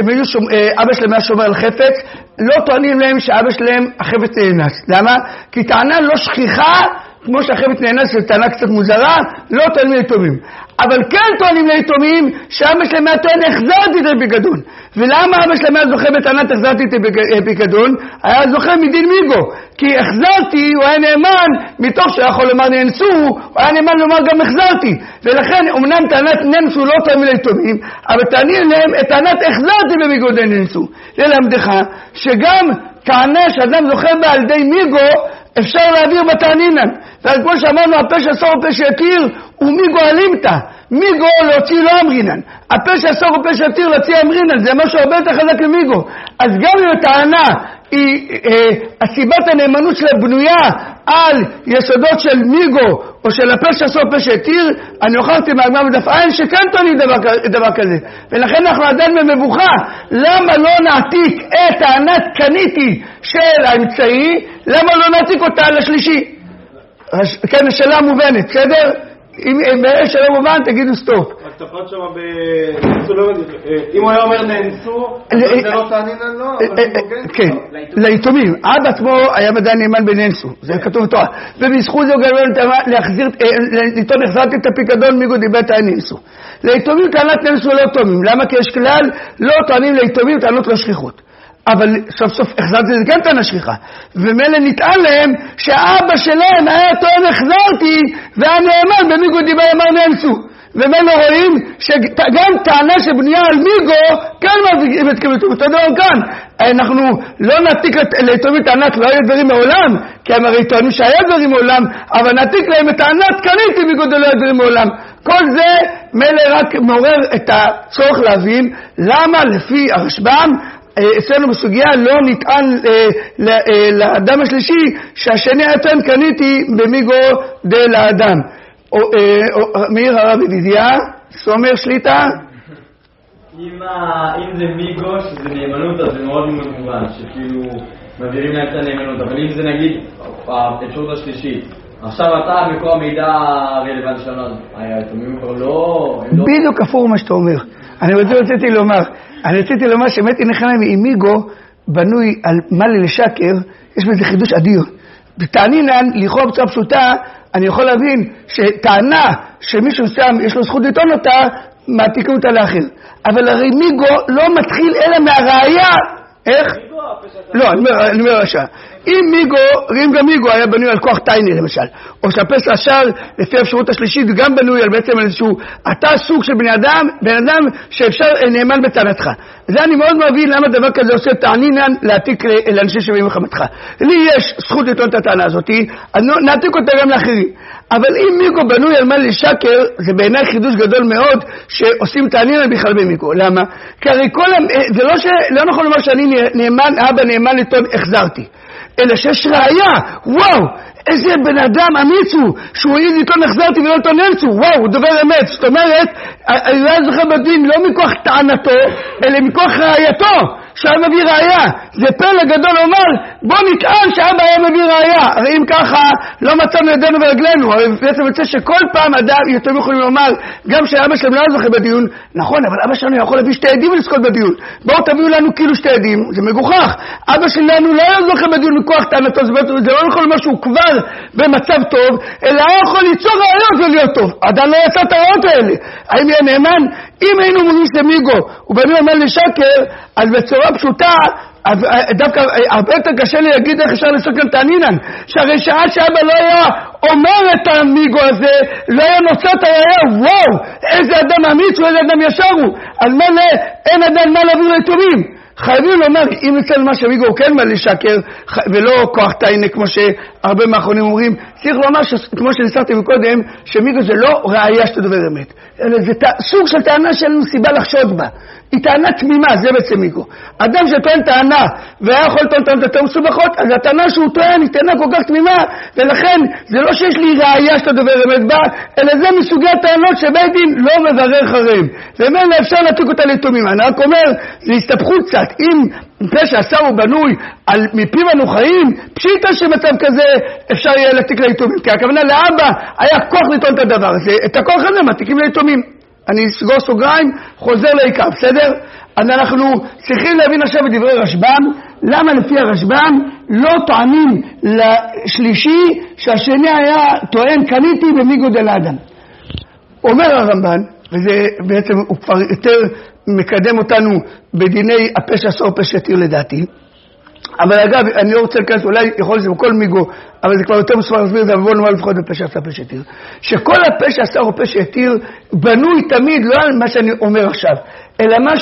שאבא שלהם היה שומר על חפץ, לא טוענים להם שאבא שלהם החפץ נאנס. למה? כי טענה לא שכיחה, כמו שהחפץ נאנס, זו טענה קצת מוזרה, לא טוענים ליתומים. אבל כן טוענים ליתומים שאבא שלהם היה טוען החזרתי את הפיקדון. ולמה אבא שלהם היה זוכה בטענת החזרתי את הפיקדון? היה זוכה מדין מיגו. כי החזרתי הוא היה נאמן, מתוך שיכול לומר נאנסו, הוא היה נאמן לומר גם החזרתי. ולכן אמנם טענת נאנסו לא טוענים ליתומים, אבל טענים להם את טענת החזרתי במיגו דין נאנסו. ללמדך שגם טענה שאדם זוכה בה על ידי מיגו, אפשר להעביר בתענינן. וכמו שאמרנו, הפה שעשור ופה שיתיר הוא מיגו אלימתא. מיגו להוציא לא אמרינן. הפה שעשור ופה שיתיר להוציא אמרינן. זה משהו הרבה יותר חזק למיגו. אז גם אם הטענה היא, אה, הסיבת הנאמנות שלה בנויה על יסודות של מיגו או של הפה שעשור ופה שיתיר, אני הוכחתי מהגמרא בדף עין שכן טוענים דבר, דבר כזה. ולכן אנחנו עדיין במבוכה. למה לא נעתיק את טענת קניתי של האמצעי? למה לא נעתיק אותה לשלישי? כן, השאלה מובנת, בסדר? אם באש שלא מובן, תגידו סטופ. רק תפרד שם ב... אם הוא היה אומר נאנסו, זה לא תענינן לא, כן, ליתומים. אבא עצמו היה ודאי נאמן בנאנסו, זה כתוב בתורה. ובזכות זה הוא גם להחזיר, ליתון החזרתי את הפיקדון מיגו דיבר תענינסו. ליתומים טענת נאנסו לא תומים. למה? כי יש כלל, לא טוענים ליתומים טענות לא שכיחות. אבל סוף סוף החזרתי זה כן טענה שכיחה, ומילא נטען להם שהאבא שלהם היה טוען החזרתי והנאמן במיגו דיבר אמר נאנסו, ומילא רואים שגם טענה שבנייה על מיגו כן מתקבלת. אותו דבר כאן, אנחנו לא נעתיק ליתומים טענת לא היה דברים מעולם, כי הם הרי טוענים שהיה דברים מעולם, אבל נעתיק להם את טענת קניתי מיגו דלא היה דברים מעולם. כל זה מילא רק מעורר את הצורך להבין למה לפי הרשב"ם אצלנו בסוגיה לא נטען לאדם השלישי שהשני היה טוען קניתי במיגו דל האדם. מאיר הרב ידידיה, סומר שליטה? אם זה מיגו שזה נאמנות אז זה מאוד מובן שכאילו מעבירים להם את הנאמנות, אבל אם זה נגיד האפשרות השלישית עכשיו אתה מקור המידע הרלוונטי שלנו היתומים כבר לא... בדיוק כפור מה שאתה אומר. אני רציתי לומר אני רציתי לומר שבאמת נחנם עם מיגו בנוי על מלי לשקר, יש בזה חידוש אדיר. בטענינן, לכאורה בצורה פשוטה, אני יכול להבין שטענה שמישהו שם, יש לו זכות לטעון אותה, מעתיקים אותה לאחר. אבל הרי מיגו לא מתחיל אלא מהראיה. איך? לא, אני אומר רשע. אם מיגו, אם גם מיגו היה בנוי על כוח טייני למשל, או שהפס רשע לפי האפשרות השלישית גם בנוי על בעצם על איזשהו, אתה סוג של בני אדם, בן אדם שאפשר נאמן בטענתך. זה אני מאוד מבין למה דבר כזה עושה טענינן להעתיק לאנשי שבאים מחמתך. לי יש זכות לטעון את הטענה הזאת, אז נעתיק אותה גם לאחרים. אבל אם מיגו בנוי על מה לשקר, זה בעיניי חידוש גדול מאוד שעושים טענינן בכלל במיגו. למה? כי הרי כל, זה לא, ש... לא נכון לומר שאני נאמן, אבא נאמן לטעון החזרתי. אלא שיש ראיה, וואו, איזה בן אדם אמיץ הוא, שהוא העיד לטעון החזרתי ולא לטעון נאנסו, וואו, הוא דובר אמת. זאת אומרת, אני לא זוכר בדין לא מכוח טענתו, אלא מכוח ראייתו, שאבא מביא ראיה. זה פלא גדול אומר, בוא נטען שאבא היה מביא ראיה. הרי אם ככה, לא מצאנו ידינו ורגלינו. הרי בעצם יוצא שכל פעם אדם, יותר יכולים לומר, גם שאבא שלהם לא זוכר בדיון, נכון, אבל אבא שלנו יכול להביא שתי עדים ולזכות בדיון. בואו תביאו לנו כאילו שתי עדים, זה מגוחך. אבא שלנו לא זוכר בדיון מכוח טענתו, זה לא יכול לומר שהוא כבר במצב טוב, אלא הוא יכול ליצור ראיות ולהיות טוב. עדיין לא יצא את הראיות האלה. האם יהיה נאמן? אם היינו מורים למיגו, ובנים אומר לשקר, אז בצורה פשוטה, דווקא הרבה יותר קשה לי להגיד איך אפשר לעשות כאן טענינן, שהרי שעה שאבא לא היה אומר את המיגו הזה, לא היה נוצא את הראיה, וואו, איזה אדם אמיץ הוא, איזה אדם ישר הוא, על מה לא, אין אדם מה להביא ליתומים. חייבים לומר, אם אצל מה שמיגו הוא כן מה לשקר, ולא כוח טיינה כמו שהרבה מאחרונים אומרים, צריך לומר, כמו שניסחתי מקודם, שמיגו זה לא ראיה שאתה דובר אמת, אלא זה סוג של טענה שאין לנו סיבה לחשוד בה. היא טענה תמימה, זה בעצם מיגו. אדם שטוען טענה, והיה יכול לטעון טענות יותר מסובכות, אז הטענה שהוא טוען היא טענה כל כך תמימה, ולכן זה לא שיש לי ראיה שאתה דובר אמת בה, אלא זה מסוגי הטענות שבית דין לא מברר אחריהם. ומילא אפשר להעתיק אותה ליתומים. אני רק אומר, זה הסתבכות קצת. אם פשע עשה הוא בנוי על מפיו אנו חיים, פשיטה שמצב כזה אפשר יהיה להעתיק ליתומים. כי הכוונה לאבא היה כוח לטעון את הדבר הזה. את הכוח הזה מעתיקים ליתומים. אני סגור סוגריים, חוזר לעיקר, בסדר? אז אנחנו צריכים להבין עכשיו את דברי רשב"ם, למה לפי הרשב"ם לא טוענים לשלישי שהשני היה טוען קניתי במיגו דל האדם. אומר הרמב"ן, וזה בעצם הוא כבר יותר מקדם אותנו בדיני הפשע אסור פשע יתיר לדעתי, אבל אגב, אני לא רוצה להיכנס, אולי יכול להיות בכל מיגו, אבל זה כבר יותר מסוים להסביר את זה, אבל בואו נאמר לפחות בפשע עשה פשע יתיר. שכל הפשע עשה או פשע יתיר בנוי תמיד, לא על מה שאני אומר עכשיו, אלא מה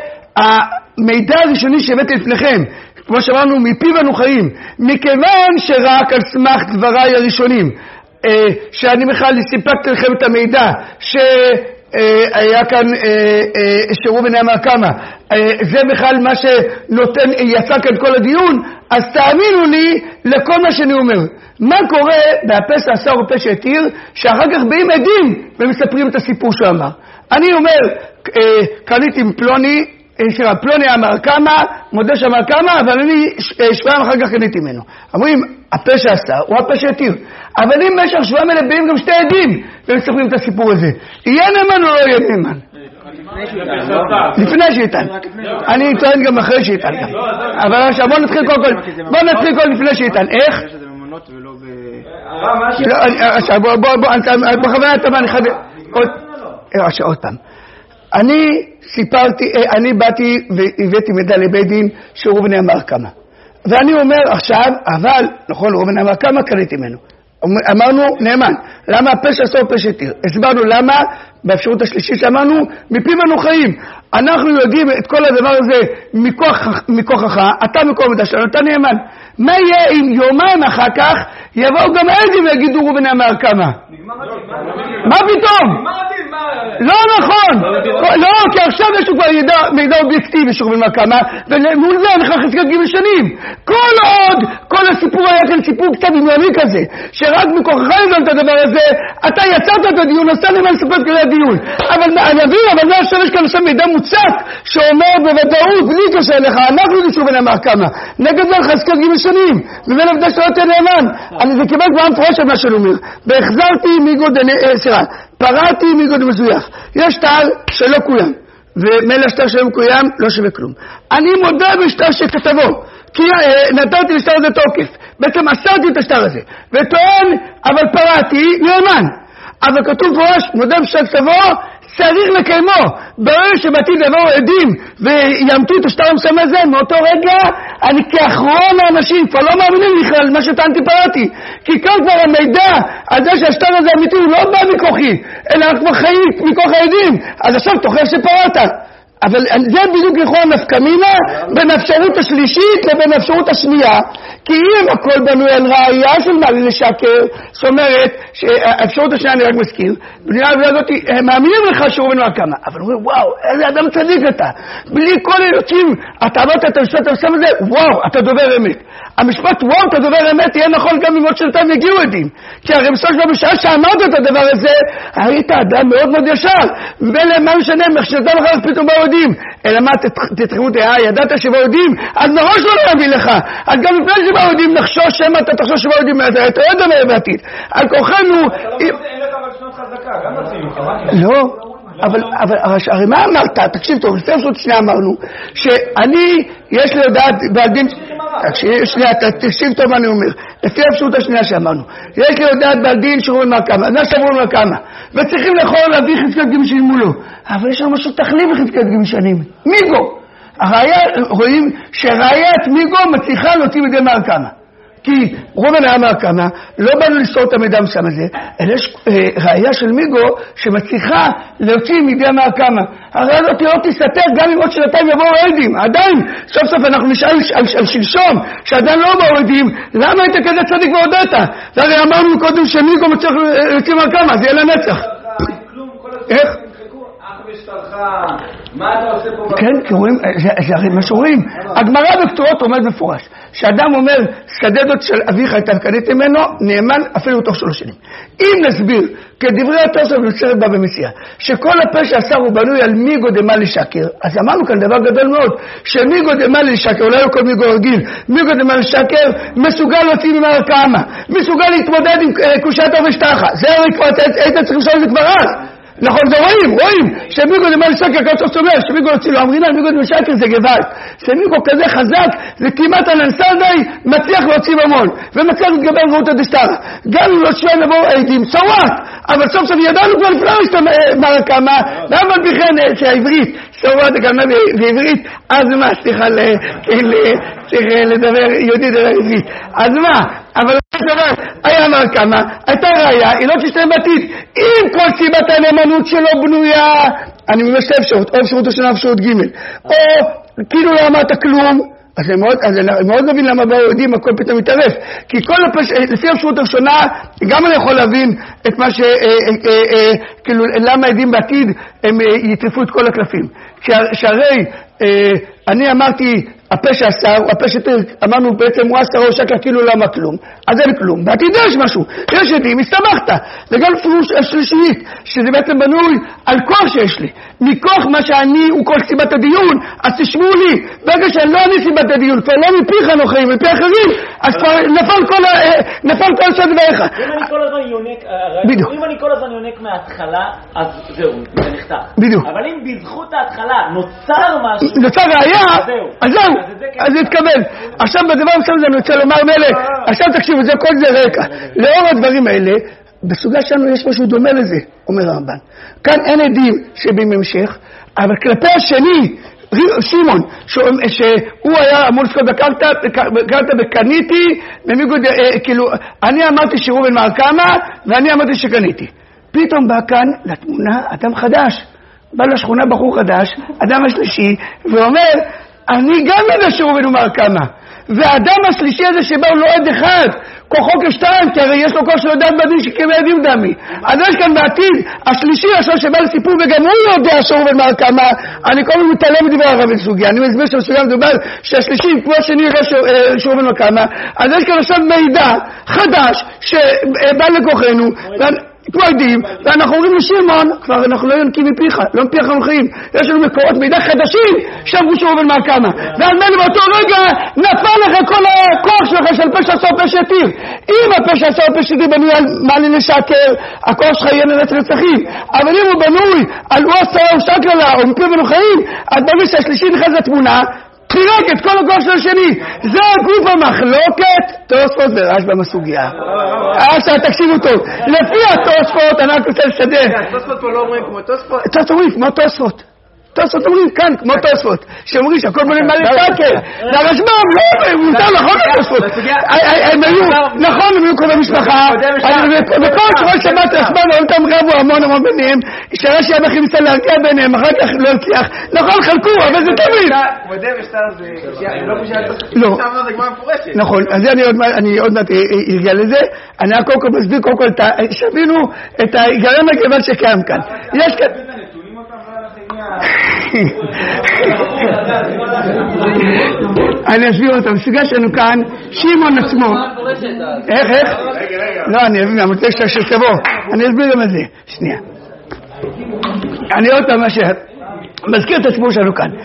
שהמידע הראשוני שהבאתי לפניכם, כמו שאמרנו, מפיו אנו חיים, מכיוון שרק על סמך דבריי הראשונים, שאני בכלל סיפקתי לכם את המידע, ש... היה כאן שראובן אמר כמה, זה בכלל מה שנותן, יצא כאן כל הדיון, אז תאמינו לי לכל מה שאני אומר. מה קורה בהפסח עשר או פשע יתיר, שאחר כך באים עדים ומספרים את הסיפור שהוא אמר. אני אומר, קניתי עם פלוני סליחה, פלוני אמר כמה, מודה שאמר כמה, אבל אני שבועיים אחר כך קניתי ממנו. אומרים, הפה שעשה הוא הפה שהתיר. אבל אם במשך שבועיים האלה באים גם שתי עדים, והם מספרים את הסיפור הזה. יהיה נאמן או לא יהיה נאמן? לפני שיטען. אני טוען גם אחרי שיטען. אבל עכשיו בוא נתחיל קודם כל, בוא נתחיל קודם לפני שיטען. איך? עכשיו בוא, בוא, בוא, בכוונה אתה מה, אני חייב... עוד פעם. אני סיפרתי, אני באתי והבאתי מידע לבית דין שראובן אמר כמה. ואני אומר עכשיו, אבל, נכון, ראובן אמר כמה, קניתי ממנו. אמרנו, נאמן, למה הפשע עשו פשע תיר? הסברנו למה, באפשרות השלישית שאמרנו, מפיו אנו חיים. אנחנו יודעים את כל הדבר הזה מכוחך, אתה מקום מידע שלנו, אתה נאמן. מה יהיה אם יומיים אחר כך יבואו גם העדים ויגידו ראובן אמר כמה? מה פתאום? לא נכון, לא, כי עכשיו יש לו כבר מידע אובייקטיבי שראובן אמר כמה, ומול זה אנחנו חזקת גיל שנים. כל עוד, כל הסיפור היה כאן סיפור קצת דמיוני כזה, שרק מכוחך הבנת את הדבר הזה, אתה יצרת את הדיון, עשה למה לספר את כדי הדיון. אבל אני אבין, אבל לא עכשיו יש כאן עכשיו מידע מוצק, שאומר בוודאות, בלי קשר לך, אנחנו יודעים שראובן אמר כמה. נגד זה חזקת גיל שנים, ובין עבדה שאתה יותר נאמן. אני זה כמעט כבר מפורש על מה שאני אומר. והחזרתי מיגוד, סליחה, פרעתי מיגוד מזויף. יש שטר שלא קוים, ומילא השטר שלא מקוים לא שווה כלום. אני מודה בשטר שכתבו, כי נתתי לשטר הזה תוקף. בעצם אסרתי את השטר הזה, וטוען, אבל פרעתי נאמן. אבל כתוב פורש, מודה בשטר כתבו, צריך לקיימו. ברגע שבעתיד יבואו עדים ויאמתו את השטר המסוים הזה, מאותו רגע אני כאחרון האנשים כבר לא מאמינים בכלל מה שטענתי פרעתי, כי כאן כבר המידע על זה שהשטר הזה אמיתי הוא לא בא מכוחי, אלא אנחנו כבר חיים מכוח העדים, אז עכשיו תוכיח שפרעת. אבל זה בדיוק לכאורה נפקא מינה בין האפשרות השלישית לבין האפשרות השנייה, כי אם הכל בנוי על ראייה של מה לשקר, זאת אומרת שהאפשרות השנייה אני רק מזכיר, בדיוק הזאת הם מאמינים לך שראובן אמר כמה, אבל אומרים וואו איזה אדם צדיק אתה, בלי כל אילוצים אתה אמרת את המשפט המסוים הזה, וואו אתה דובר אמת. המשפט וואו אתה דובר אמת יהיה נכון גם אם עוד שנתיים יגיעו עדים, כי הרי בסופו של דבר בשעה שאמרת את הדבר הזה היית אדם מאוד מאוד ישר, ולמה משנה מחשנתיים אחר כך פתאום באו עדים, אלא מה תתחמו דעה, ידעת שבאו עדים, אז מראש לא להביא לך, אז גם לפני שבאו עדים נחשוש שמה אתה תחשוש שבאו עדים, אתה יודע מה בעתיד, על כוחנו... אין לך אבל שנות חזקה, גם נצינו לך, לא, אבל, אבל, הרי מה אמרת? תקשיב טוב, לפני פשוט שנייה אמרנו, שאני, יש לי יודעת, בעדין, תקשיב, שנייה, תקשיב טוב מה אני אומר, לפי הפשוט השנייה שאמרנו, יש לי יודעת בעדין שראובן אמר כמה, אז שראובן אמר כמה, וצריכים לכל להביא חזקת גיל שנים מולו, אבל יש לנו משהו תחליף לחזקת גיל שנים, מיגו, הראיה, רואים שראיית מיגו מצליחה להוציא מדי אמר כמה. כי ראובן אמר כמה, לא באנו לסתור את המידע המסוים הזה, אלא יש אה, ראייה של מיגו שמצליחה להוציא מידי אמר כמה. הראייה הזאת לא תסתתר גם אם עוד שנתיים יבואו עדים. עדיין, סוף סוף אנחנו נשאל על, על, על שלשום, שעדיין לא באו עדים, למה היית כזה צדיק והודעת? והרי אמרנו קודם שמיגו מצליח להוציא אמר כמה, זה יהיה לנצח. איך? מה אתה עושה פה? כן, כי רואים, זה הרי מה שרואים. הגמרא בכתובות עומד מפורש, שאדם אומר, סקדדות של אביך הייתה קניתי ממנו, נאמן אפילו תוך שלוש שנים. אם נסביר, כדברי התוספות במסכת בבא מציעא, שכל הפה שעשה הוא בנוי על מיגו דמה לשקר, אז אמרנו כאן דבר גדול מאוד, שמיגו דמה לשקר, אולי לא כל מיגו רגיל, מיגו דמה לשקר, מסוגל להוציא ממר כמה, מסוגל להתמודד עם קושת ושטחה. זה הרי כבר, היית צריך לשאול את זה כבר אז. נכון, זה רואים, רואים, שמיגו דמה לשקר, כמו שאתה אומר, שמיגו להוציא לו אמרינה, מיגו דמה לשקר זה גבעת. שמיגו כזה חזק, זה כמעט הננסדי, מצליח להוציא ממון, ומצליח להתגבר ראות הדשטרה. גם אם לא שווה לבוא עדים, סוואט, אבל סוף סוף ידענו כבר לפני מר כמה, אבל בכן שהעברית, סוואט הכוונה בעברית, אז מה, סליחה, צריך לדבר יהודי דבר עברית, אז מה, אבל היה אמר כמה, הייתה ראייה, היא לא תשתנה בעתיד, אם כל סיבת הנאמנות שלו בנויה, אני ממש אפשרות, או אפשרות השנה אפשרות ג' או כאילו לא אמרת כלום, אז אני מאוד, אז אני מאוד מבין למה באו יודעים, הכל פתאום מתערף, כי כל הפש... לפי האפשרות הראשונה, גם אני יכול להבין את מה ש... אה, אה, אה, כאילו, למה עדים בעתיד הם אה, יטרפו את כל הקלפים. שהרי אה, אני אמרתי, הפה שעשר, הפה שתיר, אמרנו בעצם הוא עשר או שקלה כאילו למה כלום, אז אין כלום, בעתיד יש משהו, יש עדים, הסתמכת, וגם פירוש השלישית, שזה בעצם בנוי על כוח שיש לי, מכוח מה שאני הוא כל סיבת הדיון, אז תשמעו לי, ברגע שאני לא אני סיבת הדיון, כבר לא מפיך נוחים, מפי אחרים, אז כבר נפל כל, נפל כל שעות דבריך. אם אני כל הזמן יונק, בדיוק. אם אני כל הזמן יונק מההתחלה, אז זהו, זה נחתך. בדיוק. אבל אם בזכות ההתחלה נוצר משהו, נוצר ראייה, אז זהו. אז זהו, אז זה התקבל. עכשיו בדבר מסוים זה אני רוצה לומר מלך, עכשיו תקשיבו, זה כל זה רקע. לאור הדברים האלה, בסוגיה שלנו יש משהו דומה לזה, אומר הרמב"ן. כאן אין עדים שבהמשך, אבל כלפי השני, שמעון, שהוא היה אמור לזכות בקרתא, בקרתא וקניתי, כאילו, אני אמרתי שראובן מר כמה, ואני אמרתי שקניתי. פתאום בא כאן לתמונה אדם חדש, בא לשכונה בחור חדש, אדם השלישי, ואומר, אני גם יודע שראובן מר כמה. והאדם השלישי הזה שבא הוא לא עד אחד, כוחו כשתיים, כי הרי יש לו כוח של דעת בדין שכמי עדים דמי. אז יש כאן בעתיד, השלישי עכשיו שבא לסיפור וגם הוא יודע שראובן מר כמה, אני כל הזמן מתעלם מדבר הרב בסוגיה, אני מסביר שבסוגיה מדובר שהשלישי כמו השני יראה שראובן מר כמה, אז יש כאן עכשיו מידע חדש שבא לכוחנו, כמו עדים, ואנחנו אומרים לשמעון, כבר אנחנו לא יונקים מפיך, לא מפיך הולכים, יש לנו מקורות מידע חדשים שאמרו שראובן מר כמה, ואז מנו באותו רגע נפל לך כל הכוח שלך של פשע עשור פשע יתיר. אם הפשע עשור פשע יתיר בנוי על מה לי לשקר, הכוח שלך יהיה נרץ רצחים, אבל אם הוא בנוי על הוא עשרה או שקללה או מפיר ונוחאים, אז ברגע שהשלישי נכנס לתמונה, חירק את כל הכוח של השני. זה גוף המחלוקת תוספות ורשב"ם בסוגיה. עכשיו תקשיבו טוב, לפי התוספות אני רק רוצה לסדר. תוספות פה לא אומרים כמו תוספות? תוספות אומרים כמו תוספות. תוספות אומרים כאן כמו תוספות, שאומרים שהכל בונים מה לשקר. והרשב"ם לא, הוא מותר נכון לתוספות. הם היו, נכון, הם היו קרובי משפחה, וכל שכל שבת רשב"ם ואולתם רבו המון המון ביניהם, שרש"י היה בכי ניסה להרגיע ביניהם, אחר כך לא הצליח. נכון, חלקו, אבל זה תמיד. מודה ושטר זה, אני לא חושב שאת לא. שמה זה כבר מפורשת. נכון, אז אני עוד מעט ארגיע לזה. אני קודם כל מסביר קודם כל, שבינו את ההיגיון הגבל שקיים כאן. יש כאן אני אסביר אותם, סוגיה שלנו כאן, שמעון עצמו. איך, איך? לא, אני אבין, אני רוצה שתבוא. אני אסביר גם את זה. שנייה. אני עוד פעם משהו, מזכיר את הסיפור שלנו כאן.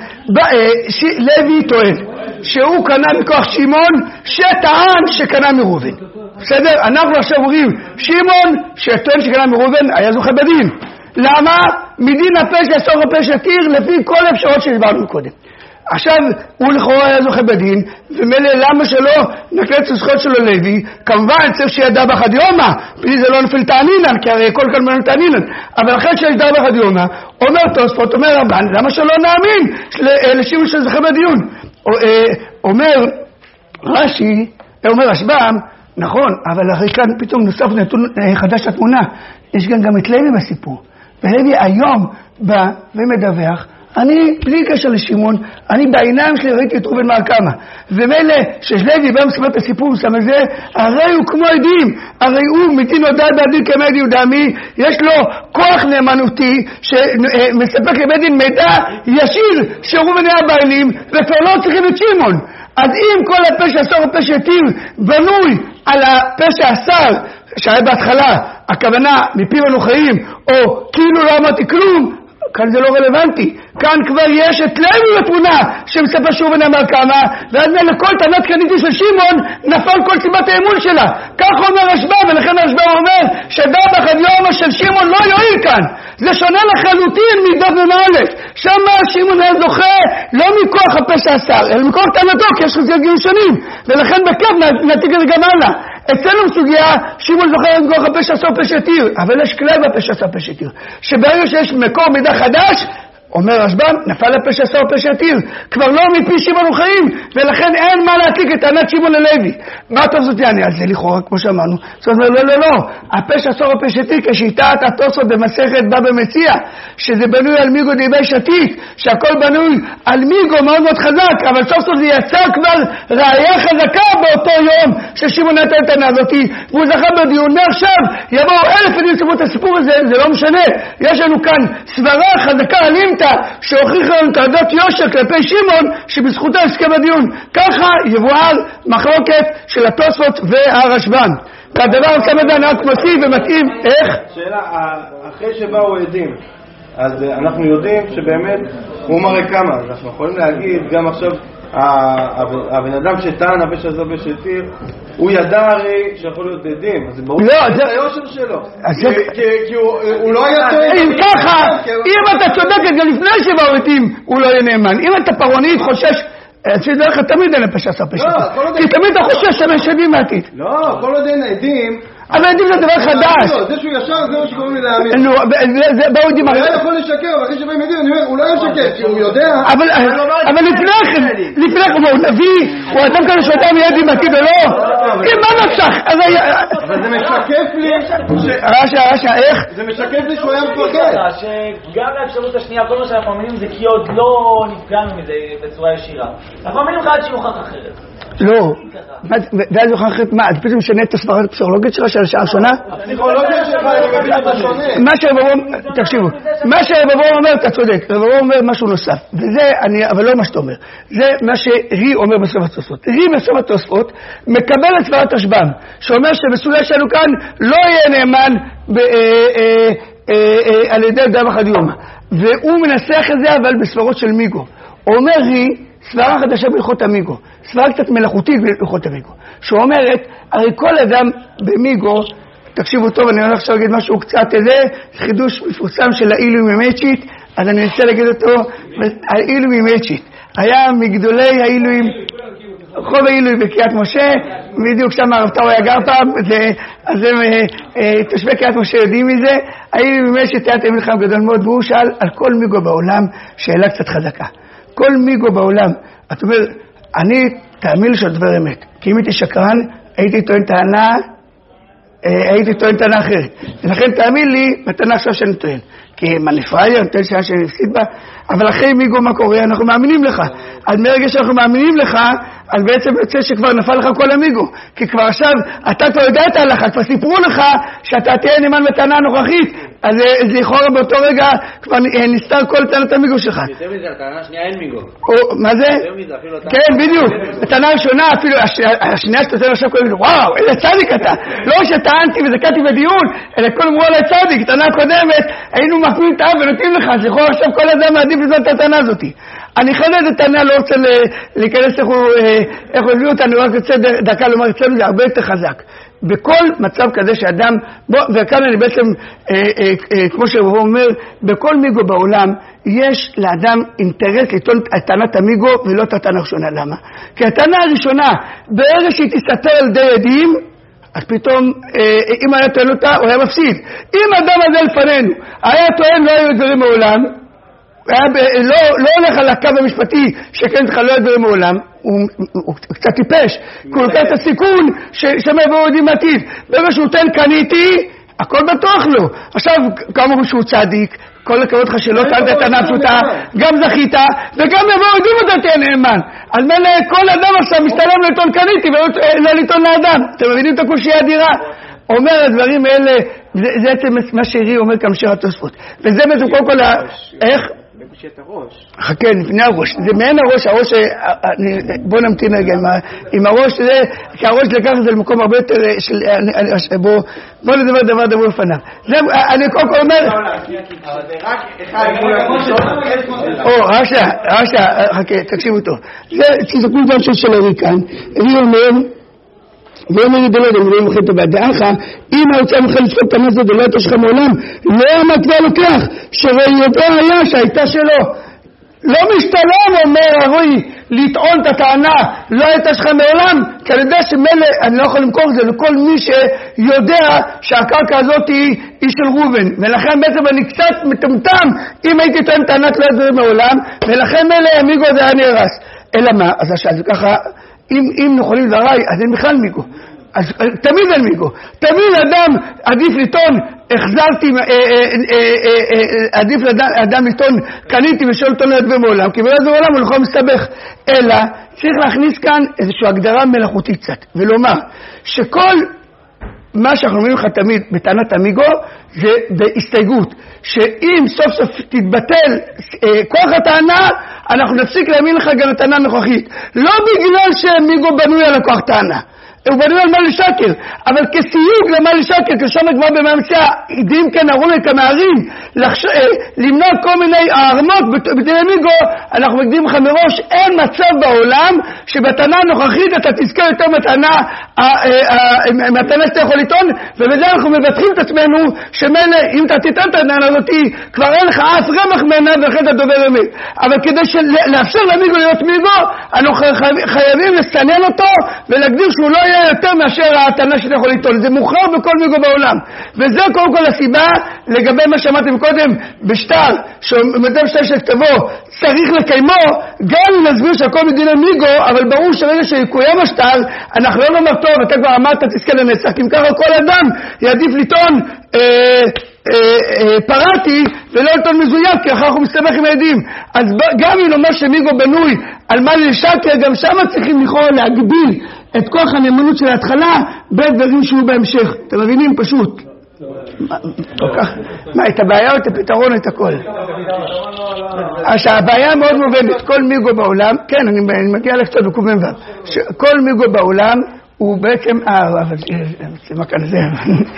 לוי טוען שהוא קנה מכוח שמעון שטען שקנה מראובן. בסדר? אנחנו עכשיו אומרים, שמעון שטוען שקנה מראובן היה זוכה בדין. למה? מדין הפשע עשור הפשע יתיר לפי כל האפשרות שדיברנו קודם. עכשיו הוא לכאורה היה זוכה בדין, ומילא למה שלא נקלט זכות שלו לוי, כמובן צריך שידע באחד יומא, בלי זה לא נפל תענינן, כי הרי כל כאן מנהל תענינן, אבל אחרי שידע באחד יומא, אומר תוספות, אומר רבן, למה שלא נאמין לשמעון שזוכה בדיון? אומר רש"י, אומר רשב"ם, נכון, אבל הרי כאן פתאום נוסף נתון חדש לתמונה, יש גם גם את לוי בסיפור, ולוי היום בא ומדווח, אני, בלי קשר לשמעון, אני בעיניים שלי ראיתי את ראובן מר כמה. ומילא, שלוי בא מספר את הסיפור, שם את זה, הרי הוא כמו עדים, הרי הוא מדין הודעה בעדין כמד יהודה מי, יש לו כוח נאמנותי, שמספק לבית דין מידע ישיר, שראובן היה בעלים, וכבר לא צריכים את שמעון. אז אם כל הפשע עשור הפשע יתיר בנוי על הפשע עשר, שהיה בהתחלה, הכוונה מפיו אנו חיים, או כאילו לא אמרתי כלום, כאן זה לא רלוונטי. כאן כבר יש את לוי בתמונה שמספר שוב ונאמר כמה, ואז לכל טענת קניתי של שמעון נפל כל סיבת האמון שלה. כך אומר רשב"ם, ולכן רשב"ם אומר שדע בחדיומה של שמעון לא יועיל כאן. זה שונה לחלוטין מדף ממעלת. שם שמעון היה זוכה לא מכוח הפשע עשר, אלא מכוח טענתו, כי יש חזיית גירושנים. ולכן בכך נעתיק את זה גם הלאה. אצלנו סוגיה, שמעון זוכר מכוח הפשע עשר פשע יתיר, אבל יש כלל בפשע עשר פשע יתיר, שברגע שיש מקור מידע חדש, אומר רשב"ם, נפל הפשע עשר פשע יתיר, כבר לא מפי שמעון אנו חיים, ולכן אין מה להעתיק את טענת שמעון ללוי. מה התוספות יענה על זה לכאורה, כמו שאמרנו? זאת אומרת, לא, לא, לא, הפשע עשר פשע יתיר, כשיטת התוספות במסכת בא במציע, שזה בנוי על מיגו דיבי שתית, שהכל בנוי על מיגו מאוד מאוד חזק, אבל סוף סוף זה יצר כבר ראייה חזקה באותו באותו יום ששמעון נתן את הטענה הזאת, והוא זכה בדיון, מעכשיו יבואו אלף עדים לספר את הסיפור הזה, זה לא משנה. יש לנו כאן סברה חזקה על אימתא, שהוכיחה לנו תעודת יושר כלפי שמעון, שבזכותו יזכה בדיון. ככה יבואר מחלוקת של התוספות והרשב"ן. והדבר כמה זה הנהג מוסיף ומתאים, איך? שאלה, אחרי שבאו עדים, אז אנחנו יודעים שבאמת הוא מראה כמה, אז אנחנו יכולים להגיד גם עכשיו, הבן אדם שטען הפש הזה בשתיר, הוא ידע הרי שיכול להיות עדים, אז זה ברור שזה היושר שלו, כי הוא לא היה טועה. אם ככה, אם אתה צודקת גם לפני שבאו עדים, הוא לא יהיה נאמן. אם אתה פרעונית חושש, אצלי דרך תמיד אין לפשע עשה פשע, כי תמיד אתה חושש שהם עדים מעתיד. לא, כל עוד אין עדים, אבל עדים זה דבר חדש. זה שהוא ישר, זה מה שקוראים לי להאמין. נו, באו עדים... הוא היה יכול לשקר, אבל אחרי שבאים עדים, אני אומר, הוא לא ישקר, כי הוא יודע... אבל לפני כן, לפני כן, הוא נביא, הוא אדם כאלה שאותם יהיה עדים מעתיד או לא? אם מה נפשך? אבל זה משקף לי... רשע, רשע, איך? זה משקף לי שהוא היה מפחד. שגם לאפשרות השנייה, כל מה שאנחנו מאמינים זה כי עוד לא נפגענו מזה בצורה ישירה. אנחנו מאמינים לך עד שיוכח אחרת. לא, ואז יוכח אחרת מה? אתה פתאום משנה את הסברה הפסיכולוגית שלך של השעה הראשונה? הפסיכולוגיה שלך, אני מבין אותה שונה. מה שהרבבום, תקשיבו, מה שהרבבום אומר, אתה צודק, הרבבום אומר משהו נוסף, וזה, אבל לא מה שאתה אומר, זה מה שרי אומר בסוף התוספות. רי בסוף התוספות מקבל את סברת רשב"ם, שאומר שבסוגיה שלנו כאן לא יהיה נאמן על ידי דם אחד יום, והוא מנסח את זה אבל בסברות של מיגו. אומר רי, סברה חדשה בהלכות המיגו, סברה קצת מלאכותית בהלכות המיגו, שאומרת, הרי כל אדם במיגו, תקשיבו טוב, אני הולך עכשיו להגיד משהו קצת איזה, חידוש מפורסם של האילו ממצ'ית, אז אני אנסה להגיד אותו, האילו ממצ'ית, היה מגדולי האילויים, חוב האילוי בקריית משה, בדיוק שם הרב טאו היה גר פעם, אז הם תושבי קריית משה יודעים מזה, האילו ממצ'ית היה תלמיד חכם גדול מאוד, והוא שאל על כל מיגו בעולם שאלה קצת חזקה. כל מיגו בעולם, אתה אומר, אני תאמין לי שדבר אמת, כי אם הייתי שקרן, הייתי טוען טענה, הייתי טוען טענה אחרת. ולכן תאמין לי, בטענה עכשיו שאני טוען. כי מה נפראי, אני טוען שעה שאני נפסיד בה, אבל אחרי מיגו מה קורה, אנחנו מאמינים לך. אז מרגע שאנחנו מאמינים לך, אז בעצם יוצא שכבר נפל לך כל המיגו. כי כבר עכשיו, אתה כבר יודע את ההלכה, כבר סיפרו לך שאתה תהיה נאמן בטענה הנוכחית, אז זה יכול באותו רגע, כבר נסתר כל טענת המיגו שלך. יותר מזה, הטענה השנייה אין מיגו. מה זה? יותר מזה, אפילו הטענה. כן, בדיוק. הטענה הראשונה, אפילו השנייה שאתה עושה עכשיו, קוראים לו, וואו, איזה צדיק אתה. לא שטענתי וזקעתי בדיון, אלא כל אמרו עלי צדיק. הטענה הקודמת, היינו מפנים את האב ונותנים לך, אז יכול עכשיו כל אדם מעדיף לזאת את הטענה הזאת. אני חושב את הטענה, לא רוצה להיכנס איך הוא הביא אותה, אני רק רוצה דקה לומר, אצלנו זה הרבה יותר חזק. בכל מצב כזה שאדם, בוא, וכאן אני בעצם, אה, אה, אה, כמו שהוא אומר, בכל מיגו בעולם יש לאדם אינטרס לטעון את טענת המיגו ולא את הטענה הראשונה. למה? כי הטענה הראשונה, ברגע שהיא תסתתר על ידי עדים, אז פתאום, אה, אם היה טוען אותה, הוא היה מפסיד. אם האדם הזה לפנינו היה טוען לא היו דברים מעולם, לא, לא הולך על הקו המשפטי שכן לך לא ידברים מעולם, הוא, הוא, הוא קצת טיפש, כי הוא לוקח את הסיכון ששמע בו יודעים עתיד. ברגע שהוא תן קניתי, הכל בטוח לו. עכשיו, כאמור שהוא צדיק, כל הכבוד לך שלא טענת את טענה פשוטה, גם זכית, וגם יבואו יודעים אותה תהיה נאמן. אז מלא, כל אדם עכשיו מסתלם לטעון קניתי ולא לטעון לאדם. אתם מבינים את הקושי האדירה? אומר הדברים האלה, זה, זה בעצם מה שרי אומר כמשך התוספות. וזה בעצם כל כל ה... איך? בקושי הראש. חכה, לפני הראש. זה מעין הראש, הראש, בוא נמתין רגע עם הראש, זה, כי הראש לקח את זה למקום הרבה יותר, בוא, בוא נדבר דבר דבר לפניו. זה, אני קודם כל אומר... אבל זה רק אחד מול הראשון. או, רשע, רשע, חכה, תקשיבו טוב. זה ציזקו גם של הרי כאן. רי אומר, ואומר לי דלוד, אני לא מוכן את הבדעך, אם ההוצאה מוכן לצפות את המסע דלוד הייתה שלך מעולם, לא המטבע לוקח, שראי יודע היה שהייתה שלו. לא משתלם, אומר הרוי, לטעון את הטענה, לא הייתה שלך מעולם, כי אני יודע שמלא, אני לא יכול למכור את זה לכל מי שיודע שהקרקע הזאת היא, היא של רובן, ולכן בעצם אני קצת מטומטם אם הייתי טוען טענת לא הייתה מעולם, ולכן מלא המיגו זה היה נהרס. אלא מה? אז עכשיו, זה ככה... אם, אם נכונים דבריי, אז אין בכלל מיגו. אז תמיד אין מיגו. תמיד אדם עדיף לטעון, החזרתי, עדיף לאדם לטעון, קניתי ושאול לטעון לדבר מעולם, כי בלעד מעולם הוא לא מסתבך. אלא צריך להכניס כאן איזושהי הגדרה מלאכותית קצת, ולומר שכל מה שאנחנו אומרים לך תמיד בטענת המיגו, זה בהסתייגות, שאם סוף סוף תתבטל אה, כוח הטענה, אנחנו נפסיק להאמין לך גם הטענה הנוכחית. לא בגלל שמיגו בנוי על הכוח טענה, הוא בנוי על מה לשקר, אבל כסיוג למה לשקר, כשם כבר במאמציה, עדים כן הראו את המערים, לחש... אה, למנוע כל מיני הערמות בדיני מיגו, אנחנו מקדים לך מראש, אין מצב בעולם שבטענה הנוכחית אתה תזכר יותר מהטענה, מהטענה שאתה יכול לטעון, ובזה אנחנו מבטחים את עצמנו, שמילא אם אתה תטען את הטענה הזאת, כבר אין לך אף רמח ממנה ולכן אתה דובר אמת. אבל כדי לאפשר למיגו להיות מיגו, אנחנו חייבים לסנן אותו ולהגדיר שהוא לא יהיה יותר מאשר הטענה שאתה יכול לטעון. זה מוכרח בכל מיגו בעולם. וזה קודם כל הסיבה לגבי מה שאמרתם קודם, בשטר, שמדבר שטר של כתבו, צריך לקיימו, גם נסביר שהכל מדיני מיגו, אבל ברור שרגע שיקוים השטר, אנחנו לא נאמר טוב, אתה כבר אמרת תזכה לנצח, אם ככה כל אדם יעדיף לטעון אה, אה, אה, פרעתי ולא לטעון מזויף, כי אחר אנחנו מסתבך עם העדים. אז גם אם נאמר שמיגו בנוי על מה לשקר, גם שם צריכים לכאורה להגביל את כוח הנאמנות של ההתחלה בדברים שהוא בהמשך. אתם מבינים? פשוט. מה, את הבעיה או את הפתרון, את הכל? הבעיה מאוד מובנת, כל מיגו בעולם, כן, אני מגיע לקצת בקובים ו... כל מיגו בעולם הוא בעצם, אה, אבל זה מה כאן זה,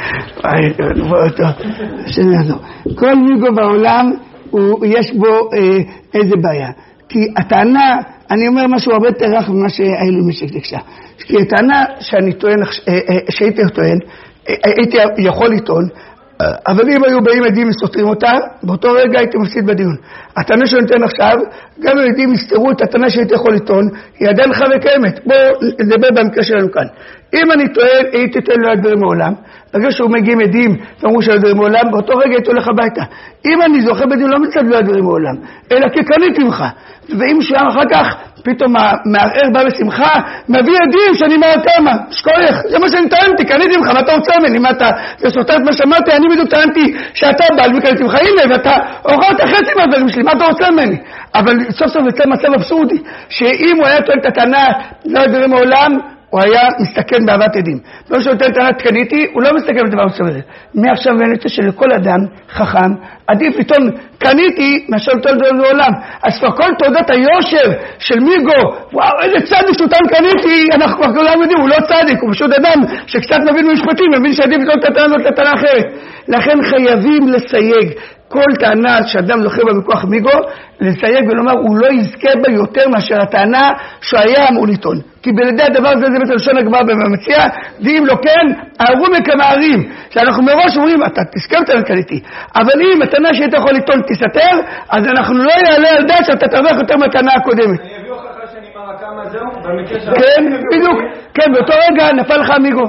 כל מיגו בעולם יש בו איזה בעיה, כי הטענה, אני אומר משהו הרבה יותר רך ממה שהיו לי משק דקשה, כי הטענה שאני טוען, שהייתי טוען, הייתי יכול לטעון, אבל אם היו באים עדים וסותרים אותה, באותו רגע הייתי מפסיד בדיון. הטענה שאני נותן עכשיו, גם אם עדים יסתרו את הטענה שהייתי יכול לטעון, היא עדיין לך וקיימת. בואו נדבר במקרה שלנו כאן. אם אני טוען, הייתי טוען לא הדברים מעולם, בגלל שהוא מגיעים עדים ואמרו שלא הדברים מעולם, באותו רגע הייתי הולך הביתה. אם אני זוכה בדיון, לא מצד לא הדברים מעולם, אלא כקניתי ממך. ואם שועם אחר כך, פתאום מערער בא בשמחה, מביא עדים שאני מער כמה, שכוח, זה מה שאני טענתי, קניתי ממך, מה אתה רוצה ממני, מה אתה, זה סותר את מה שאמרתי, אני בדיוק טענתי שאתה בעל וקניתי ממך, הנה, ואתה אוכלת חצי מהדברים שלי, מה אתה רוצה ממני? אבל סוף סוף יצא מצב אבסורדי, שאם הוא היה טוען את הטענה, לא הדברים מעולם, הוא היה מסתכן באהבת עדים. לא שהוא נותן טענת קניתי, הוא לא מסתכן בדבר מסוים הזה. מעכשיו ואני חושב שלכל אדם חכם, עדיף לטעון קניתי מאשר לטעון דבר בעולם. אז כבר כל תעודת היושר של מיגו, וואו, איזה צדיק שהוא טען קניתי, אנחנו כבר כולם יודעים, הוא לא צדיק, הוא פשוט אדם שקצת מבין במשפטים, מבין שעדיף לטעון את הטענה הזאת לטענה אחרת. לכן חייבים לסייג כל טענה שאדם זוכה בה בכוח מיגו, לסייג ולומר, הוא לא יזכה בה יותר מאשר הטענה שהיה אמור לטעון. כי בלדי הדבר הזה זה בעצם לשון הגמרא במאמציה, ואם לא כן, הערו מכמערים, שאנחנו מראש אומרים, אתה תסכם את הקניתי, אבל אם הטענה שהיית יכול לטעון תסתר, אז אנחנו לא יעלה על דעת שאתה תרווח יותר מהטענה הקודמת. אני אביא הוכחה שאני מרקה מהזהו, במקרה של... כן, בדיוק, כן, באותו רגע נפל לך מיגו.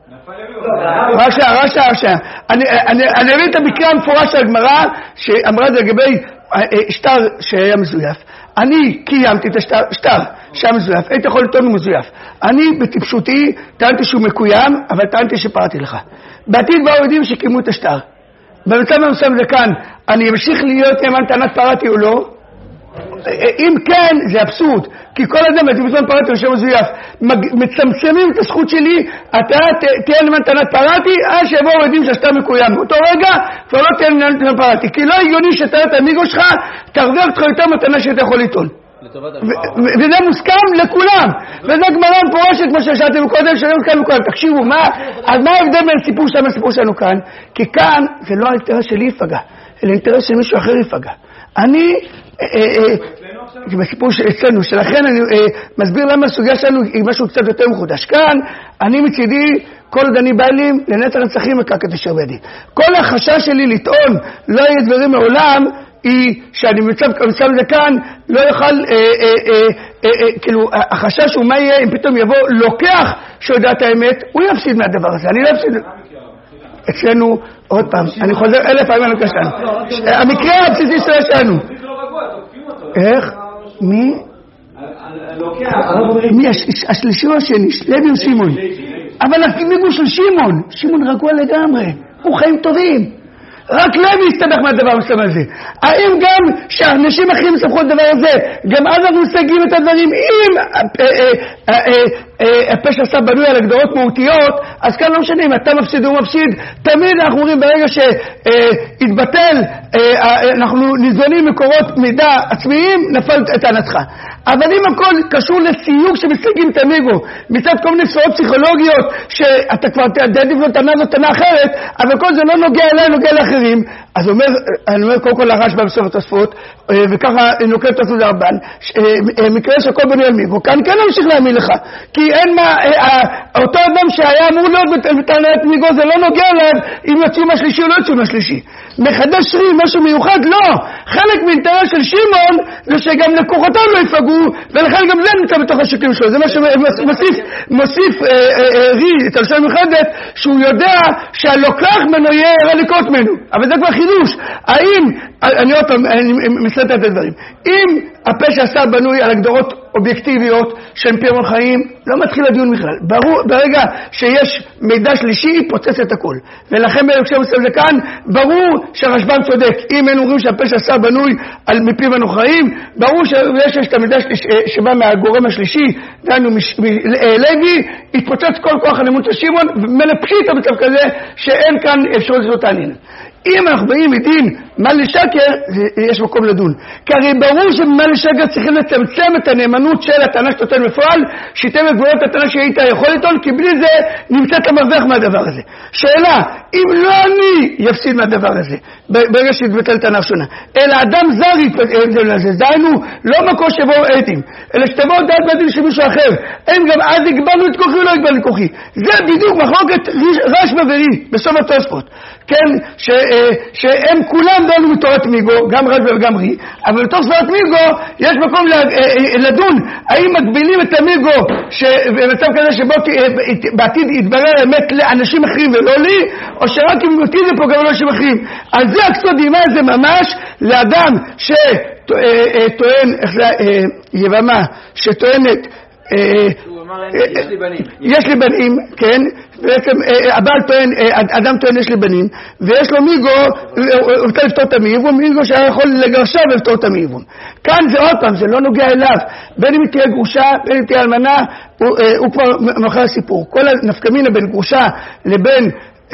רשע, רשע, רשע. אני אביא את המקרה המפורש של הגמרא, שאמרה את זה לגבי שטר שהיה מזויף. אני קיימתי את השטר שהיה מזויף, הייתי יכול לטעון הוא מזויף. אני בטיפשותי טענתי שהוא מקוים, אבל טענתי שפרעתי לך. בעתיד באו יודעים שקיימו את השטר. במצב המסוים זה כאן, אני אמשיך להיות נאמן טענת פרעתי או לא? אם כן, זה אבסורד, כי כל אדם בטבעון פרעתי או שם מזויף, מצמצמים את הזכות שלי, אתה תהיה נאמן טענת פרעתי, אז שיבואו יודעים שהשטר מקוים. באותו רגע כבר לא תהיה נאמן טענת פרעתי, כי לא הגיוני שטענת המיגו שלך, תרוויח אותך יותר מתנה שאתה יכול ליטול. וזה מוסכם לכולם, וזה גמרא מפורשת כמו ששאלתם קודם, שזה מוסכם לכולם. תקשיבו, אז מה ההבדל בין הסיפור שלנו לסיפור שלנו כאן? כי כאן זה לא האינטרס שלי יפגע, אלא האינטרס של מישהו אחר יפגע. אני, זה בסיפור אצלנו, שלכן אני מסביר למה הסוגיה שלנו היא משהו קצת יותר מחודש. כאן, אני מצידי, כל עוד אני בא לי לנצח נצחים מקרקע אשר בידי. כל החשש שלי לטעון לא יהיה דברים מעולם, היא שאני מצב לזה כאן, לא יוכל, כאילו, החשש הוא מה יהיה אם פתאום יבוא לוקח שיודע את האמת, הוא יפסיד מהדבר הזה, אני לא יפסיד. אצלנו, עוד פעם, אני חוזר אלף פעמים על הקשן. המקרה הבסיסי שלנו. איך? מי? מי? השלישי או השני? לוי וסימון. אבל המיגו של שמעון, שמעון רגוע לגמרי, הוא חיים טובים. רק לוי יסתבך מהדבר המסוים הזה. האם גם שאנשים אחרים יסתבכו את הדבר הזה, גם אז אנחנו מסתגים את הדברים, אם הפשע עשה בנוי על הגדרות מהותיות, אז כאן לא משנה, אם אתה מפסיד או מפסיד, תמיד אנחנו אומרים ברגע שהתבטל, אנחנו ניזונים מקורות מידע עצמיים, נפל את טענתך. אבל אם הכל קשור לסיוג שמסתגים את המיגו, מצד כל מיני ספרות פסיכולוגיות, שאתה כבר תעדיף לו טענה זאת טענה אחרת, אבל כל זה לא נוגע אליי, נוגע לאחרים, אז אומר, אני אומר קודם כל לרשב"א בסוף התוספות, וככה נוקד תוספות לרבן, מקרה שהכל בנוי על מיגו, כאן כן נמשיך להאמין לך, כי אין מה, אותו אדם שהיה אמור להיות בטענת מיגו, זה לא נוגע אליו אם יוצאים מהשלישי או לא יוצאים מהשלישי. מחדש רי, משהו מיוחד, לא. חלק מאינטרס של שמעון זה שגם לקוחותיו לא יפגעו, ולכן גם זה נמצא בתוך השיקולים שלו. זה מה שמוסיף מוסיף רי את הלשון מיוחדת, שהוא יודע שהלוקח ממנו יהיה רליקות ממנו. אבל זה כבר חידוש. האם, אני עוד פעם, אני מסלט את הדברים, אם הפשע עשה בנוי על הגדרות אובייקטיביות של פירון חיים, לא מתחיל הדיון בכלל. ברור, ברגע שיש מידע שלישי, פוצץ את הכל. ולכן כשמסתכל זה כאן, ברור שהרשב"ם צודק. אם אין אומרים שהפשע עשה בנוי על מפירון חיים, ברור שיש את המידע שבא מהגורם השלישי, דנו לוי, התפוצץ כל כוח הלימוד של שמעון, ומלפחית המצב כזה שאין כאן אפשרות לעשות תענין. אם אנחנו באים מדין מה לשקר, יש מקום לדון. כי הרי ברור שבמה לשקר צריכים לצמצם את הנאמנות של הטענה שתותן בפועל, שייתן לגבולות את הטענה שהיית יכול לטעון, כי בלי זה נמצאת המרווח מהדבר הזה. שאלה, אם לא אני יפסיד מהדבר הזה, ברגע שהתבטל טענה ראשונה, אלא אדם זר יתבטל לזה, דיינו לא מקור שבו עדים, אלא שתבוא דעת בדין של מישהו אחר, הם גם אז הגבלנו את כוחי או לא הגבלנו את כוחי. זה בדיוק מחלוקת רשב"א ורי, בסוף התוספות. כן, ש, שהם כולם דנו מתורת מיגו, גם רשב"א וגם רי, אבל בתוך סברת מיגו יש מקום לדון האם מגבילים את המיגו במצב כזה שבו בעתיד יתברר אמת לאנשים אחרים ולא לי, או שרק אם אותי זה פה גם לאנשים אחרים. על זה הקסודימה זה ממש לאדם שטוען, איך זה יבמה, שטוענת יש לי בנים. יש לי בנים, כן, בעצם הבעל טוען, אדם טוען יש לי בנים, ויש לו מיגו, הוא רוצה לפתור את המעיוון, מיגו שהיה יכול לגרשה ולפתור את המעיוון. כאן זה עוד פעם, זה לא נוגע אליו, בין אם תהיה גרושה, בין אם תהיה אלמנה, הוא, הוא כבר מאחר הסיפור. כל הנפקמינה בין גרושה לבין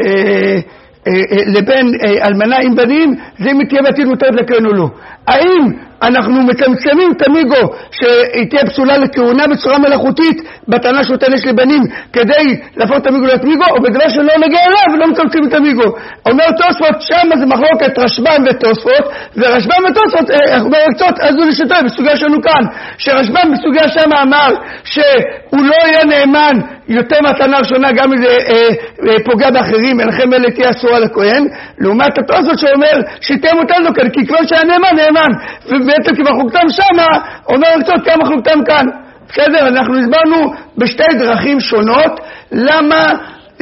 לבין אלמנה עם בנים, זה אם תהיה בעתיד מותרת לקרן או לא. האם אנחנו מצמצמים את המיגו שהיא תהיה פסולה לכהונה בצורה מלאכותית בטענה שהוא תנש לבנים כדי להפוך את המיגו להיות מיגו, או בדבר שלא נגיע אליו ולא מצמצמים את המיגו? אומר תוספות, שם זה מחלוקת רשב"ם ותוספות, ורשב"ם ותוספות אומר קצות, אז הוא נשתוי בסוגיה שלנו כאן, שרשב"ם בסוגיה שם אמר שהוא לא יהיה נאמן יותר מהטענה הראשונה גם אם זה אה, אה, פוגע באחרים, ולכן אלה תהיה אסורה לכהן, לעומת התוספות שאומר שתהיה מותר לו כאן, כי כבר שהיה נאמן נאמן, ובעצם כי מחלוקתם שמה, אומר קצות כמה מחלוקתם כאן. בסדר, אנחנו הסברנו בשתי דרכים שונות למה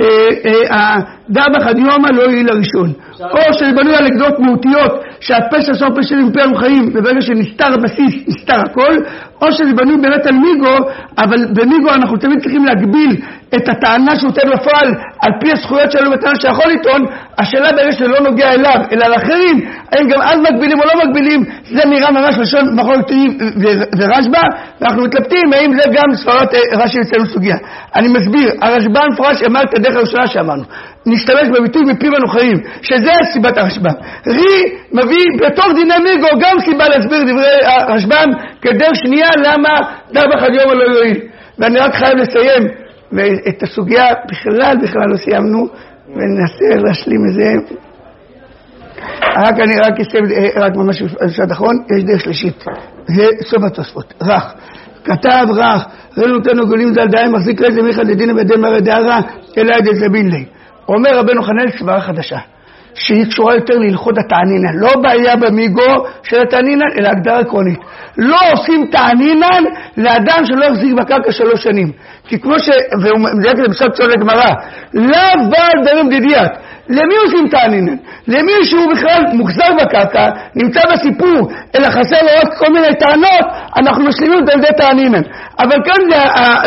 הדבח הדיומה לא יהיה לראשון, או שבנוי על הגדרות מהותיות שהפשע סוף פשע עם חיים וברגע שנסתר הבסיס נסתר הכל, או שזה בנוי באמת על מיגו, אבל במיגו אנחנו תמיד צריכים להגביל את הטענה שהוא תן בפועל על פי הזכויות שלנו בטענה שיכול לטעון. השאלה ברגע שזה לא נוגע אליו אלא לאחרים, האם גם אז מגבילים או לא מגבילים, זה נראה ממש לשון מחלוקת ורשב"א, ואנחנו מתלבטים האם זה גם סברת רש"י אצלנו סוגיה. אני מסביר, הרשב"א מפורש אמר את הדרך הראשונה שאמרנו, נשתמש בביטוי מפיו הנוחרים, שזה סיבת הרשב"ם. רי מביא בתוך דיני מיגו גם סיבה להסביר דברי הרשב"ם כדרך שנייה למה דבח הדיומה לא יועיל. ואני רק חייב לסיים, ואת הסוגיה בכלל בכלל לא סיימנו, וננסה להשלים את זה. רק אני רק אסיים, רק ממש בשעת אחרון, יש דרך שלישית, זה סוף התוספות, רך. כתב רך, ראינו אותנו גולים זל דיים, מחזיק רז למיכד לדינה בדי מרא דהרה, אלא עד זבין לי. אומר רבנו חנן סברה חדשה, שהיא קשורה יותר להלכות התענינן, לא בעיה במיגו של התענינן, אלא הגדרה עקרונית. לא עושים תענינן לאדם שלא יחזיק בקרקע שלוש שנים. כי כמו ש... והוא מדייק את זה בסוף צול לגמרא, לאו בעל דרם דידיית, למי עושים תענינן? למי שהוא בכלל מוחזר בקרקע, נמצא בסיפור, אלא חסר לו רק כל מיני טענות, אנחנו משלימים את ידי תענינן. אבל כאן זה,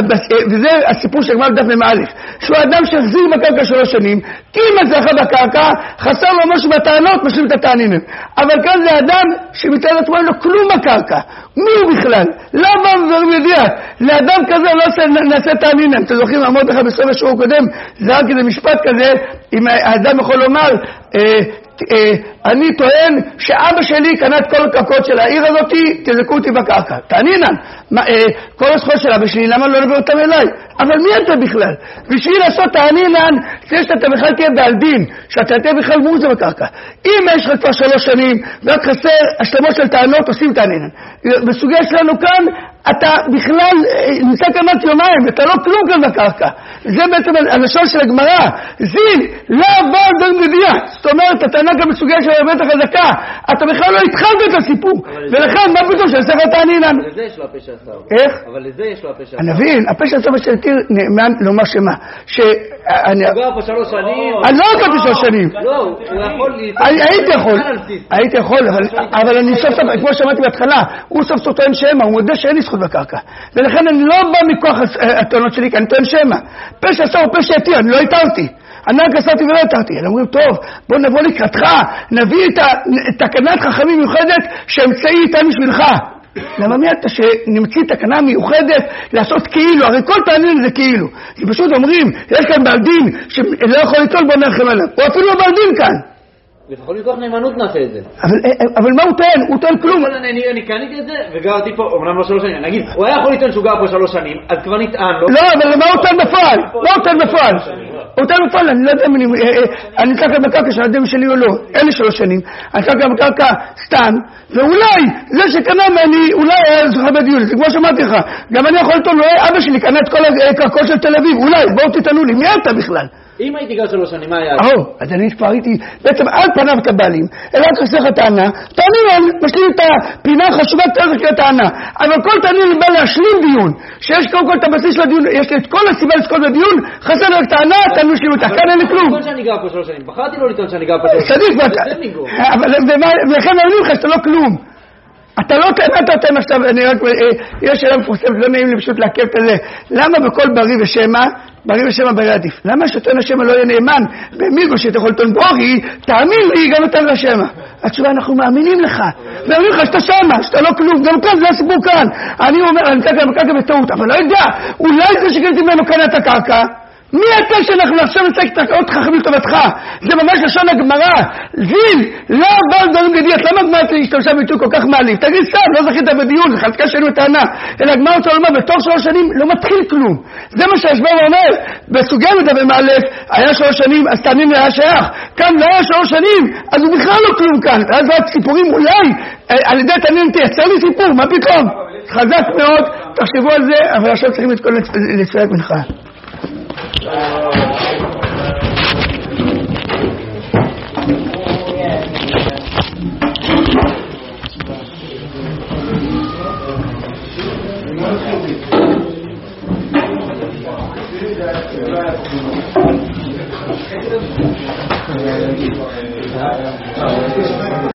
וזה הסיפור של גמר דף ממא', שהוא האדם שהחזיר בקרקע שלוש שנים, אם הצלחה בקרקע, חסר לו משהו בטענות, משלים את התענינן. אבל כאן זה האדם שמצד עצמו אין לו כלום בקרקע. מי הוא בכלל? למה הוא יודע? לאדם כזה לא נעשה תענינן. אתם זוכרים, אמרת לך בסוף השיעור קודם, זה רק איזה משפט כזה, אם האדם יכול לומר, אה, אה, אני טוען שאבא שלי קנה את כל הקרקעות של העיר הזאת, תזכו אותי בקרקע. תענינן, מה, אה, כל הזכויות של אבא שלי, למה לא נביא אותם אליי? אבל מי אתה בכלל? בשביל לעשות תענינן, זה שאתה בכלל תהיה בעל דין, שאתה תהיה בכלל מורזה בקרקע. אם יש לך כבר שלוש שנים, ורק חסר השלמות של טענות, עושים תענינן. בסוגיה שלנו כאן, אתה בכלל נמצא כמעט יומיים, ואתה לא כלום כאן בקרקע. זה בעצם הלשון של הגמרא. זין, לא בא דן גדיה. זאת אומרת, אתה נגע בסוגיה של הבטח החזקה. אתה בכלל לא התחלת את הסיפור. ולכן, מה פתאום שעשה לך תענינן? אבל לזה יש לו הפה שעשה. איך? אבל לזה יש לו הפה שעשה. אני מבין, הפה שעשה בשלטיר נאמן לומר שמה. שאני... הוא גר פה שלוש שנים. אני לא הגעתי שלוש שנים. לא, הוא יכול... הייתי יכול, הייתי יכול, אבל אני סוף סוף, כמו שאמרתי בהתחלה, הוא סוף סוף טוען שמה, הוא מודה שאין לי זכות בקרקע. ולכן אני לא בא מכוח הטענות שלי, כי אני טוען שמה. פה שעשה הוא פה שהתיר, אני לא התרתי. אני רק עשיתי ולא התרתי. הם אומרים, טוב, בוא נבוא לקראתך, נביא את תקנת חכמים מיוחדת שהמצאי איתה בשבילך. למה מי אתה שנמציא תקנה מיוחדת לעשות כאילו? הרי כל תענין זה כאילו. כי פשוט אומרים, יש כאן בעל דין שלא יכול ליטול, בוא נרחם עליו. הוא אפילו לא בעל דין כאן. לפחות מכוח נאמנות נעשה את זה. אבל מה הוא טוען? הוא טוען כלום. אני קניתי את זה וגרתי פה, אומנם לא שלוש שנים. נגיד, הוא היה יכול לטעון שהוא גר פה שלוש שנים, אז כבר נטען לו. לא, אבל מה הוא טוען בפועל? מה הוא טוען בפועל? הוא טוען בפועל, אני לא יודע אם אני נקרא כאן בקרקע של האדם שלי או לא. אין לי שלוש שנים. אני נקרא כאן בקרקע סתם, ואולי זה שקנה ממני, אולי היה זוכה בדיון. זה כמו שאמרתי לך, גם אני יכול לטעון, אבא שלי קנה את כל הקרקעות של תל אביב. אולי, בואו תטענו לי, מי אתה בכלל? אם הייתי גר שלוש שנים, מה היה? או, אז אני כבר הייתי, בעצם על פניו את הבעלים, אלא רק חסר לך טענה, תענינן, משלים את הפינה החשובה תערך לטענה, אבל כל תענינן בא להשלים דיון, שיש קודם כל את הבסיס של הדיון, יש לי את כל הסיבה לזכות בדיון, חסר לך טענה, תענו שלי אותה, כאן אין לי כלום. אבל שאני גר פה שלוש שנים, בחרתי לא לטעון שאני גר פה שלוש שנים. ולכן אומרים לך שאתה לא כלום. אתה לא תאמת אותם עכשיו, אני רק, יש שאלה מפורסמת, לא נעים לי פשוט להכיר את זה. למה בכל בריא ושמע, בריא ושמע בריא עדיף? למה שטוען השמע לא יהיה נאמן? במיגו שאתה יכול לטעון בריא, תאמין לי גם אתה לשמע. התשובה, אנחנו מאמינים לך. ואומרים לך שאתה שמע, שאתה לא כלום. גם כאן, זה הסיפור כאן. אני אומר, אני קרקע בקרקע בטעות, אבל לא יודע, אולי זה שקלתי ממנו כאן את הקרקע. מי אתה שאנחנו עכשיו נצטרך את הקרקעות חכמים לטובתך? זה ממש לשון הגמרא. זיל, לא בא דברים גדיית, למה הגמרא השתמשה ביטוי כל כך מעליב? תגיד סתם, לא זכית בדיון, זה חלקה שלנו טענה. אלא הגמרא רוצה לומר, בתוך שלוש שנים לא מתחיל כלום. זה מה שהשבר אומר. בסוגיה מדבר מאלף, היה שלוש שנים, אז תענין היה שייך. כאן לא היה שלוש שנים, אז הוא בכלל לא כלום כאן. אז רק סיפורים אולי, על ידי תענין תייצר לי סיפור, מה פתאום? חזק מאוד, תחשבו על זה, אבל עכשיו צריכים את כל לתפילת מנחה. Thank you.